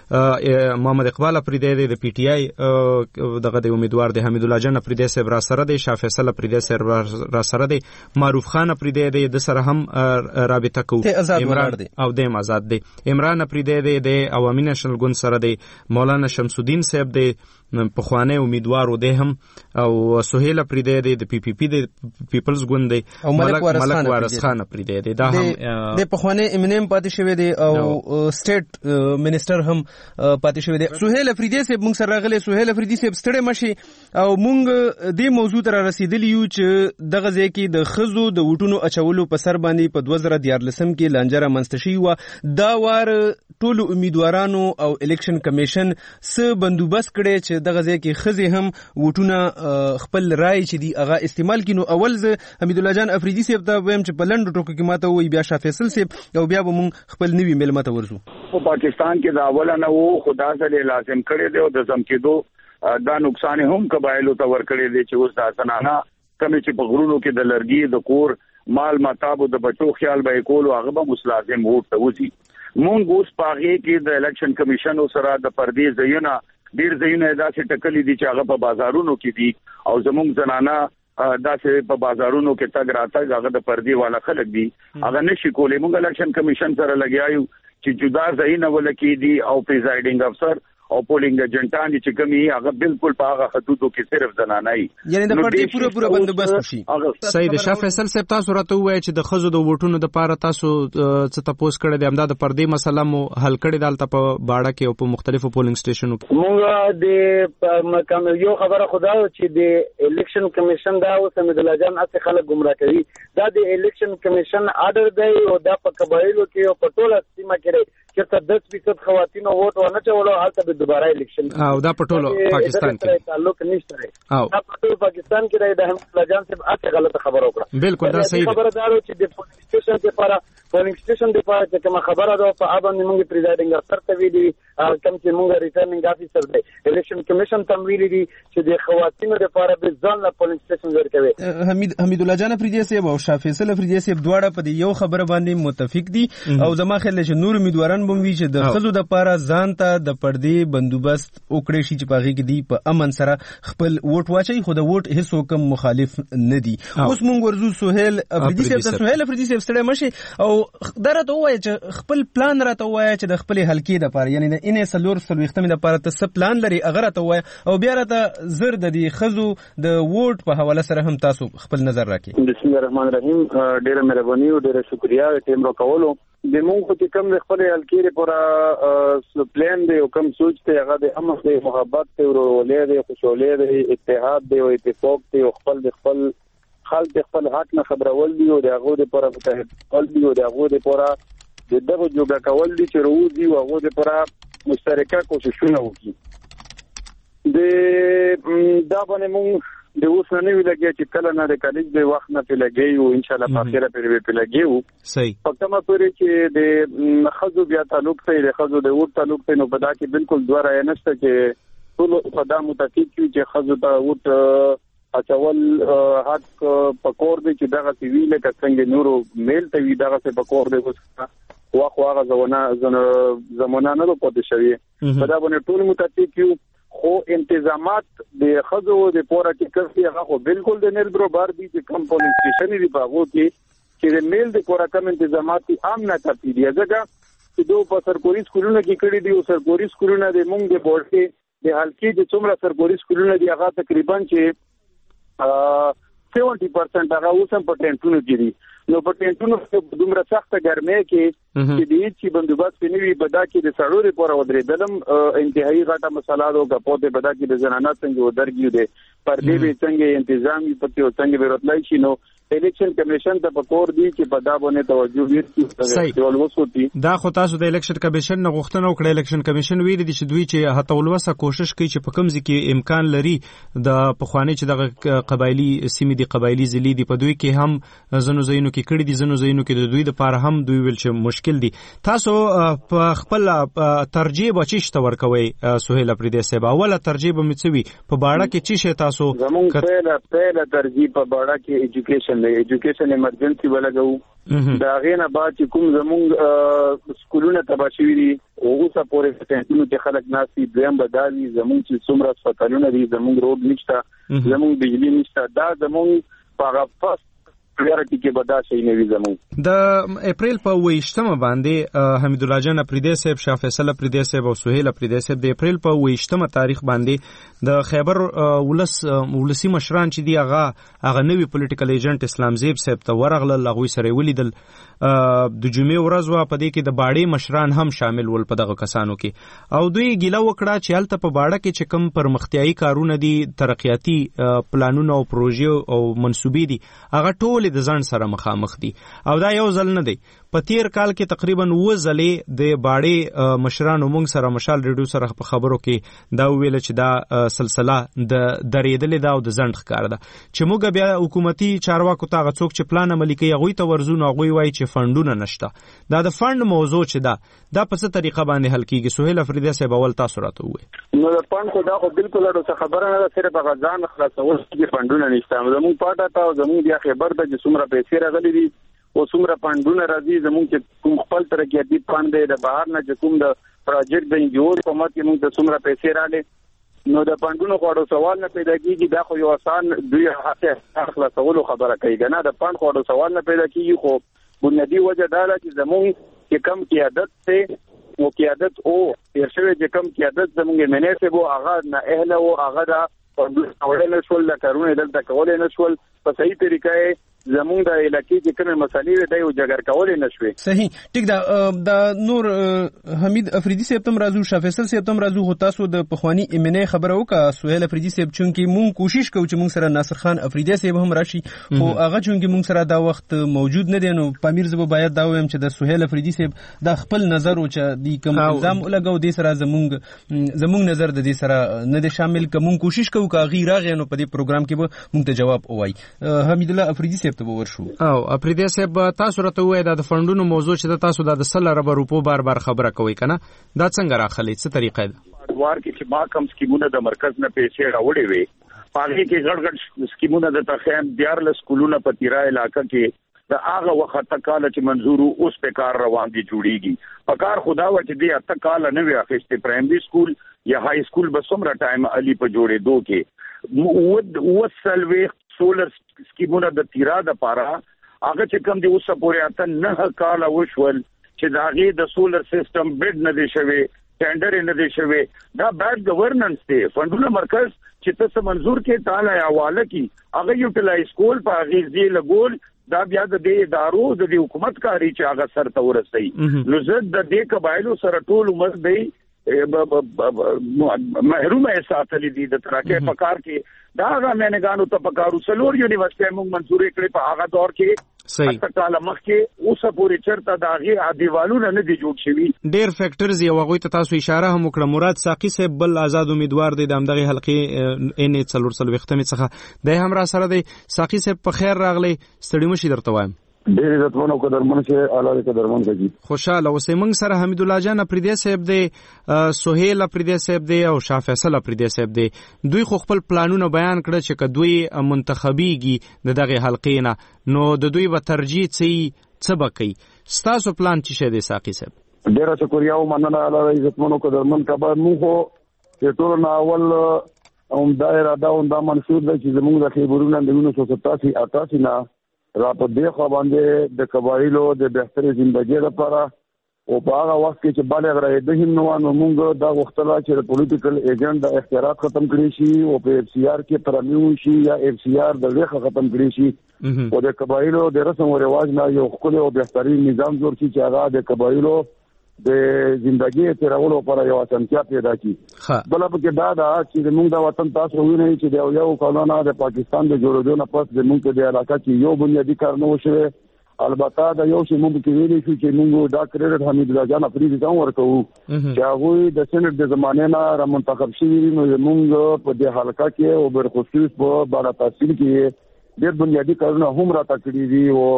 ول محمد اقبال پردې دی د پی ټی آی دغه د امیدوار دی حمید الله جان پردې صاحب را سره دی شاه فیصل پردې صاحب را سره دی معروف خان پردې دی د سره هم رابطه کوو عمران او دیم آزاد دی عمران پردې دی عوامي نېشنل ګوند سره دی مولانا شمس الدین صاحب دی پخوانی امیدوار و دی هم او سهیل پردې دی د پی پی پی دی پیپلز ګوند دی او ملک وارث خان پردې دی دا هم د پخوانی امنیم پاتې شوی دی او سټیټ منسٹر هم پاتې شوی دی. سهیل افریدي صاحب موږ سره راغلی. سهیل افریدي صاحب ستړی مشي او موږ دې موضوع ته رسیدلی یو چې دغه ځای کې د خزو د وټونو اچولو په سر باندې په 2014 کې لانجره منستشي و دا وار ټول امیدوارانو او الیکشن کمیشن س بندوبست کړي چې دغه ځای کې خزي هم وټونه خپل رائے چې دی هغه استعمال کینو. اول ز حمید الله جان افریدي صاحب ته ویم چې په لندو ټکو کې ماته وی بیا شاه فیصل صاحب او بیا به مونږ خپل نوی میل ماته ورسو. په پاکستان کې دا اول نه وو خدا سره لازم کړي دی او د زم کېدو دا نقصان هم قبایلو ته ور کړي دي چې اوس دا سنانا کمی چې په غرونو کې د لرګي د کور مال متابو د بچو خیال به کول هغه به مسلازم ووټ ته وځي. مونږ اوس پاغه کې د الیکشن کمیشن سره د پردې زینه ډیر زینه داسې ټکلې دي چې هغه په بازارونو کې دي او زموږ زنانا داسې په بازارونو کې تګ راتګ هغه د پردې والا خلک دي هغه نشي کولای. مونږ الیکشن کمیشن سره لګیایو چې جدا زینه ولکې دي او پریزایډینګ افسر او پولینګ ایجنټان چې کومي هغه بالکل په هغه حدودو کې صرف زنانه ای یعنی د پردې پوره بندوبست شي. صحیح د شاه فیصل صاحب تاسو راته وایي چې د خزو د وټونو د پاره تاسو څه تاسو کړی دی همدا د پردې مسله مو حل کړی دالته په باړه کې او په مختلفو پولینګ سټیشنو کې موږ د مکم یو خبره خدا چې د الیکشن کمیشن دا او حمید الله جان اته خلک گمراه کوي دا د الیکشن کمیشن آرډر دی او دا په قبایلو کې او په ټوله سیمه کې چې 10% خواتین ووټ ونه چولو هلته به دوباره الیکشن او دا په ټولو پاکستان کې تعلق نشته او دا په ټولو پاکستان کې د احمد الله جان صاحب اته غلطه خبره وکړه بالکل دا صحیح خبره دا چې د پولیس سټیشن لپاره چې کوم خبره ده په اړه موږ پریزایډینګ افسر ته ویلي کوم چې موږ ریټرنینګ افیسر دی الیکشن کمیشن ته ویلي دي چې د خواتینو لپاره به ځان له پولیس سټیشن ورکوي. حمید الله جان فریدی صاحب او شاه فیصل فریدی صاحب دواړه په یو خبره باندې متفق دي او زما خیال چې نور امیدواران به وي چې د خزو د پاره ځان ته د پردې بندوبست وکړي شي چې پاغي کې دی په امن سره خپل ووټ واچي خو د ووټ هیڅ حکم مخالف نه دي. اوس مونږ ورزو سہیل افریدی صاحب ته سہیل افریدی صاحب ستړي مشي او درته وایي چې خپل پلان راته وایي چې د خپل حلقې د پاره یعنی د انې سلور سلوختمه د پاره ته څه پلان لري اگر راته وایي او بیا راته زر د دې خزو د ووټ په حواله سره هم تاسو خپل نظر راکړئ. بسم الله الرحمن الرحیم. ډیره مهرباني او ډیره شکریا ټیم رو کولو د مونږ چې کوم خپل حلقې لپاره پلان دی او کوم سوچ ته هغه د امن دی محبت دی ورولې دی خوشالۍ دی اتحاد دی او اتفاق دی او خپل خلک خپل حق نه خبرول دی او د هغه لپاره متحد دی او د هغه لپاره د دغه جوړه کول دي چې روزي او هغه لپاره مشترکه کوششونه وکړي. د دا باندې مونږ د اوس نه ویل کېږي چې کله نه د کالج د وخت نه په لګي او ان شاء الله په اخره په لګي او صحیح په کومه پورې چې د خزو بیا تعلق ته د خزو د وټ تعلق ته نو په دا کې بالکل دوه رائے نشته چې ټول خدام متفق کیږي چې خزو ته وټ اچول حق پکور دی چې دغه سیویل کڅنګ نورو میل ته وی دغه پکور دی واخو هغه زمونه نه پاتې شوی په دا باندې ټول متفق کیو خو انتظامات د خزو د پوره کې کړي هغه خو بالکل د نیل برابر دي چې کم پولیس سټیشن دی باغو کې چې د میل د پوره کم انتظامات عام نه کړي دی ځکه چې دوه په سرکوري سکولونو کې کړي دي او سرکوري سکولونو د مونږ د بورډ کې د حلقې د څومره سرکوري سکولونو دی هغه تقریبا چې 70% هغه اوس هم په ټینټونو کې دي نو په ټینټونو کې دومره سخته ګرمۍ کې چې د هیڅ بندوبست په نوي بدا کې د سړو لپاره ودرېدلم انتهایی غټه مسله ده او په بدا کې د زنانه څنګه ودرګیو دي پر دې به څنګه تنظیم پتی او څنګه ورتلای شي نو الیکشن کمیشن ته پکور دی چې په دا باندې توجه وکړي چې ولوسوتي دا خو تاسو د الیکشن کمیشن نه غوښتنه وکړه الیکشن کمیشن ویل دي چې دوی چې هڅه ولوسه کوشش کوي چې په کوم ځکه امکان لري د پخوانی چې د قبایلی سیمې دي قبایلی ضلع دي په دوی کې هم زنو زینو کې کړي دي زنو زینو کې د دوی لپاره هم دوی ویل چې مشکل دي. تاسو په خپل ترجیح بچیشته ورکوي سہیل افریدی صاحب اوله ترجیح به مڅوي په باړه کې چی شي تاسو زموږ پهله ترجیح په باړه کې ایجوکیشن ایمرجنسي ولګو دا غینه بعد چې کوم زموږ سکولونه تباشوي دي او اوسه پورې ټینټونو کې خلک ناسي دویم بدالي زموږ چې څومره هسپتالونه دي زموږ روډ نشته زموږ بجلی نشته دا زموږ په فاست پریورټی کې بدا شي نه وي زموږ د اپریل په 28مه باندې حمید الله جان افریدی صاحب شاه فیصل افریدی صاحب او سہیل افریدی صاحب د اپریل په 28مه تاریخ باندې د خیبر ولسی مشران چې دی هغه نوی پولیټیکل ایجنټ اسلام زیب صاحب ته ورغله لغوي سره ولیدل د جمعې ورځ وا په دې کې د باړې مشران هم شامل ول په دغه کسانو کې او دوی ګیله وکړه چې هلته په باړه کې چې کوم پرمختیایي کارونه دي ترقیاتي پلانونه او پروژې او منسوبې دي هغه ټول د ځان سره مخامخ دي او دا یو ځل نه دی په تیر کال کې تقریبا 9 ځلې د باړې مشرانو موږ سره مشال ریډیو سره په خبرو کې دا ویل چې دا سلسله د درېدلې دا او د ځند ښکار ده چې موږ بیا حکومتي چارواکو ته غڅوک چې پلان عملي کوي هغوی ته ورزونه هغوی وایي چې فندونه نشته دا د فند موضوع چې دا په څه طریقه باندې حل کیږي سہیل افریدی صاحب اول تاسو راته وایي نو د فند خو دا خو بالکل اړه خبره نه ده صرف هغه ځان خلاصول چې فندونه نشته زموږ پاټه تا زموږ بیا خبر ده چې څومره پیسې راغلي دي او څومره فندونه راځي زموږ چې کوم خپل ترقیاتي فند دی د بهر نه چې کوم د پروجیکټ د انجور کومه کې موږ ته څومره پیسې راغلي نو د فندونو غوړو سوال نه پیدا کیږي دا خو یو آسان دوی هڅه خلاصولو خبره کوي کنه د فند غوړو سوال نه پیدا کیږي خو بنیادی وجه دا ده چې زموږ چې کم قیادت ته او قیادت او ارشوي چې کم قیادت زموږ مناسب او هغه نه اهل او هغه دا اورل نشول د کارونه دلته کولای نشول په صحیح طریقې زمونږ د علاقې چې کومه مسالې وي دا یو جګر کولې نشوي. صحیح ټیک دا نور حمید افریدي صاحب تم راځو، شاه فیصل صاحب تم راځو. هو تاسو د پخوانی امنه خبره وکړه سهیل افریدي صاحب چونکی مونږ کوشش کوو چې مونږ سره ناصر خان افریدي صاحب هم راشي، خو هغه چونکی مونږ سره دا وخت موجود نه دی. نو پامیر زبو باید دا وایم چې د سهیل افریدي صاحب د خپل نظر او چې د کوم الزام لګاو د سره زمونږ نظر د دې سره نه دی شامل. کوم کوشش کوو که غیر راغی نو په دې پروګرام کې به مونږ ته جواب وایي. حمید الله افریدي صاحب ته ورشو. او افریدي صاحب تاسو راته وایي د فندونو موضوع چې تاسو د 100 ارب روپو بار خبره کوي کنه، دا څنګه راخلي، څه طریقه ده؟ وار کې چې ما کم سکیمونه د مرکز نه پیسې راوړې وي، پاغي کې غړغړ سکیمونه د تخیم 14 سکولونه په تیرا علاقې کې د هغه وخت کال چې منظور اوس په کار روان دي جوړیږي. په کار خدا و چې دی اته کال نه وي اخیسته پرایمري سکول یا های سکول به څومره ټایم علي په جوړې دوه کې وسلوي سولر سکیمونه د تیرا د پاره هغه چې کوم دی اوس پورې اته نه کال وشول چې داغه د سولر سیستم بډ نه دی شوی، ټینډر نه دی شوی. دا بیډ گورننس دی. فندونه مرکز چې تاسو منظور کې تعالی حواله کی هغه یوټیلایز کول په غیزي لګول دا بیا د دې ادارو د حکومت کاری چې هغه سر ته ورسي. نو زه د دې قبایلو سره ټول عمر دی محروم ساتلی دي د ترکه پکار کې دا غمنګانو ته پکارو سلور یونیورسيټي موږ منزوري کړې په هغه دور کې صحیح تعالی مخکې اوسه پوری چرته داغي عادیوالونه نه دي جوړ شوی. ډیر فیکټرز یو غوي ته تاسو اشاره هم وکړه. مراد ساقي صاحب بل آزاد امیدوار دی د همدغه حلقې ان څلور وختمه څخه د هم را سره دی. ساقي صاحب په خیر راغلی، ستړي مشي درته وایم. ډېر عزتمنو قدرمن چې اعلی قدرمن کړي. خوشاله اوسې موږ سره حمید الله جان افریدي صاحب دی، سهیل افریدي صاحب دی او شاه فیصل افریدي صاحب دی. دوی خو خپل پلانونه بیان کړل چې کدوې منتخبيږي دغه حلقې نه، نو د دوی به ترجیح څه بکي. ستاسو پلان څه شه دی ساقي صاحب؟ ډېر شکریا او مننه اعلی عزتمنو قدرمن کبا موږ چې ټول اول دایره دا منشور دی چې زموږ د خبرونو د 1987 نه را په دې خو باندې د قبایلو د بهتري ژوندۍ لپاره او په هغه وخت کې چې بالغ راځي نو موږ دا غوښتل چې پولیټیکل ایجنټ د اختیارات ختم کړي شي او په اف سی آر کې ترمیو شي یا اف سی آر د لغه ختم کړي شي او د قبایلو د رسم او رواج نه یو خپل او بهترین نظام جوړ شي چې هغه د قبایلو د ژوندۍ تیرولو لپاره یو اسانتیا پیدا کړي. بل په کې دا چې موږ د وطن تاسو وینئ چې یو کلونه د پاکستان د جوړېدو نه پس د موږ د علاقې کې یو بنیادی کار نه وشوي. البته دا یو چې موږ کې ویلي شو چې موږ دا کریډټ حمید الله جان افریدي ته ورکوو چې هغه د سېنات د زمانه نه را منتخب شوی. نو موږ په دې حلقه کې او برخصوص په بالا تحصیل کې ډېر بنیادی کارونه هم را تکړی دي او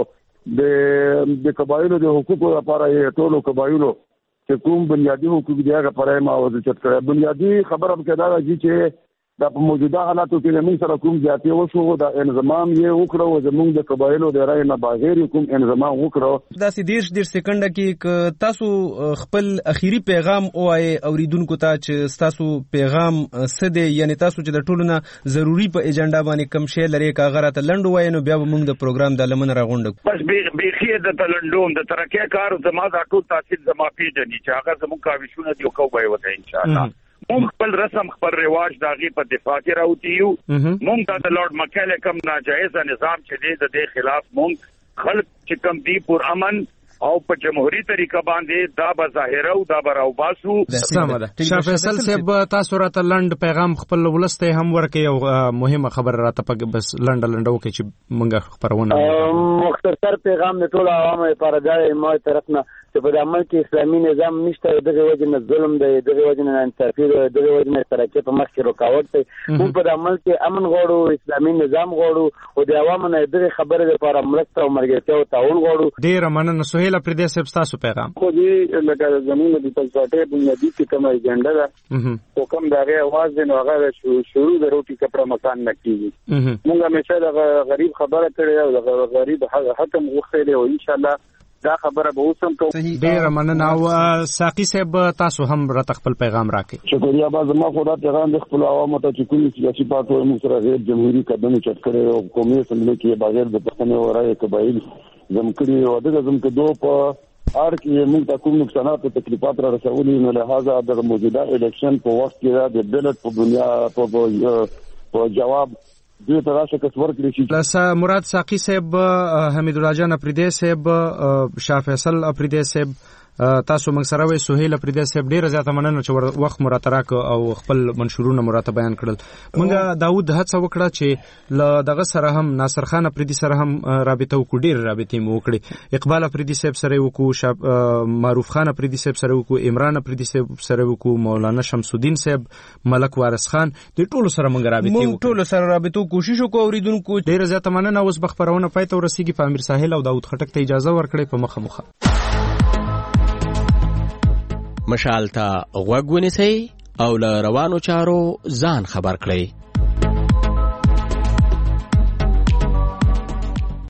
د قبایلو د حقوقو لپاره یې ټولو قبایلو چې کوم بنیادی حقوق دی هغه پرای ما وضاحت کړه. بنیادی خبره به دا راځي چې د موجوده حالاتو کې موږ سره کوم ځاتې وشو د انضمام یې وکړو او زموږ د قبایلو د رای نه بغیر کوم انضمام وکړو. دا سې ډیر سکند کې تاسو خپل اخیری پیغام اوای اوریدونکو ته چې تاسو پیغام څه دی، یعنی تاسو چې د ټولو نه ضروری په ایجنډا باندې کم شی لري کاغره ته لنډ وای نو بیا موږ د پروګرام د لمن راغونډ بس به د تلندوم د ترکه کار زما د ټول تاثیر زما پیژني چې هغه زموږ کاوشونه دی کو به وته ان شاء الله. مونږ خپل رسم خپل رواج داغي په دفاع کې راوتیو. مونږ د لارډ مکاله کم ناجایز نظام چې دی د دې خلاف مونږ خلک چې کم دی پر امن او په جمهوریت طریقه باندې دا به ظاهره او دا به راوباسو. سلام ده شاه فیصل صاحب تاسو راته لنډ پیغام خپل ولسته هم ورکې او مهمه خبر راته پک بس لنډ وکړي چې مونږ خبرونه مختصر پیغام د ټول عوامو لپاره دی ما طرف نه چې په عمل کې اسلامي نظام نشته. دغه وجه نه ظلم دی، دغه وجه نه انصافي دی، دغه وجه نه ترقی په مخ کې رکاوټ دی. موږ په عمل کې امن غواړو، اسلامي نظام غواړو او د عوامو نه دغه خبره لپاره مرسته او مرګرتیا او تعاون غواړو. ډیر مننه سهیل افریدي صاحب تاسو پیغام خو دې لکه زموږ د پلساټې بنیادی کې کومه ایجنډا ده او کوم دغه आवाज دی نو هغه شروع د روټي کپړه مکان نه کیږي. موږ همیشه د غریب خبره کړې او د غریب حکم غوښتل او ان شاء الله دا خبره به اوسم کوم. ډیر مننه او ساقي صاحب تاسو هم را خپل پیغام راکړئ. شکریا باز ما خدا پیغام د خپل عوامو ته چې کومي سیاسي پارټیو موږ سره غیر جمهوریت قدم چت کړي او قومي اسمبلی کې بغیر د پښتنو ورای قبایل زمکړي او دغه زمکدو په ار کې موږ ته کوم نقصانات او تکلیفات را رسولي نو لہذا د موجوده الیکشن په وخت کې د بلټ په دنیا په جواب دوی ته راشه کس ورکړي شي. لسا مراد ساقي صاحب، حمید الله جان افریدی صاحب، شاه فیصل افریدی صاحب، تاسو موږ سره وای سهیل افریدی صاحب، ډیره زیاته مننه چې وخت مراته راک او خپل منشورونه مراته بیان کړل. موږ داوود هڅه وکړه چې ل دغه سره هم ناصر خان افریدی سره هم رابطه وکړو، ډیر رابطې مو وکړي. اقبال افریدی صاحب سره وکړو، معروف خان افریدی صاحب سره وکړو، عمران افریدی صاحب سره وکړو، مولانا شمس الدین صاحب، ملک وارث خان، د ټولو سره موږ رابطې وکړو. ټولو سره رابطو کوشش وکړو. اوریدونکو ډیره زیاته مننه. اوس بخبرونه پای ته ورسیږي. په امیر ساحل او داوود خټک ته اجازه ورکړئ په مخه مخه. مشال ته غوږ ونیسئ او له روانو چارو ځان خبر کړئ.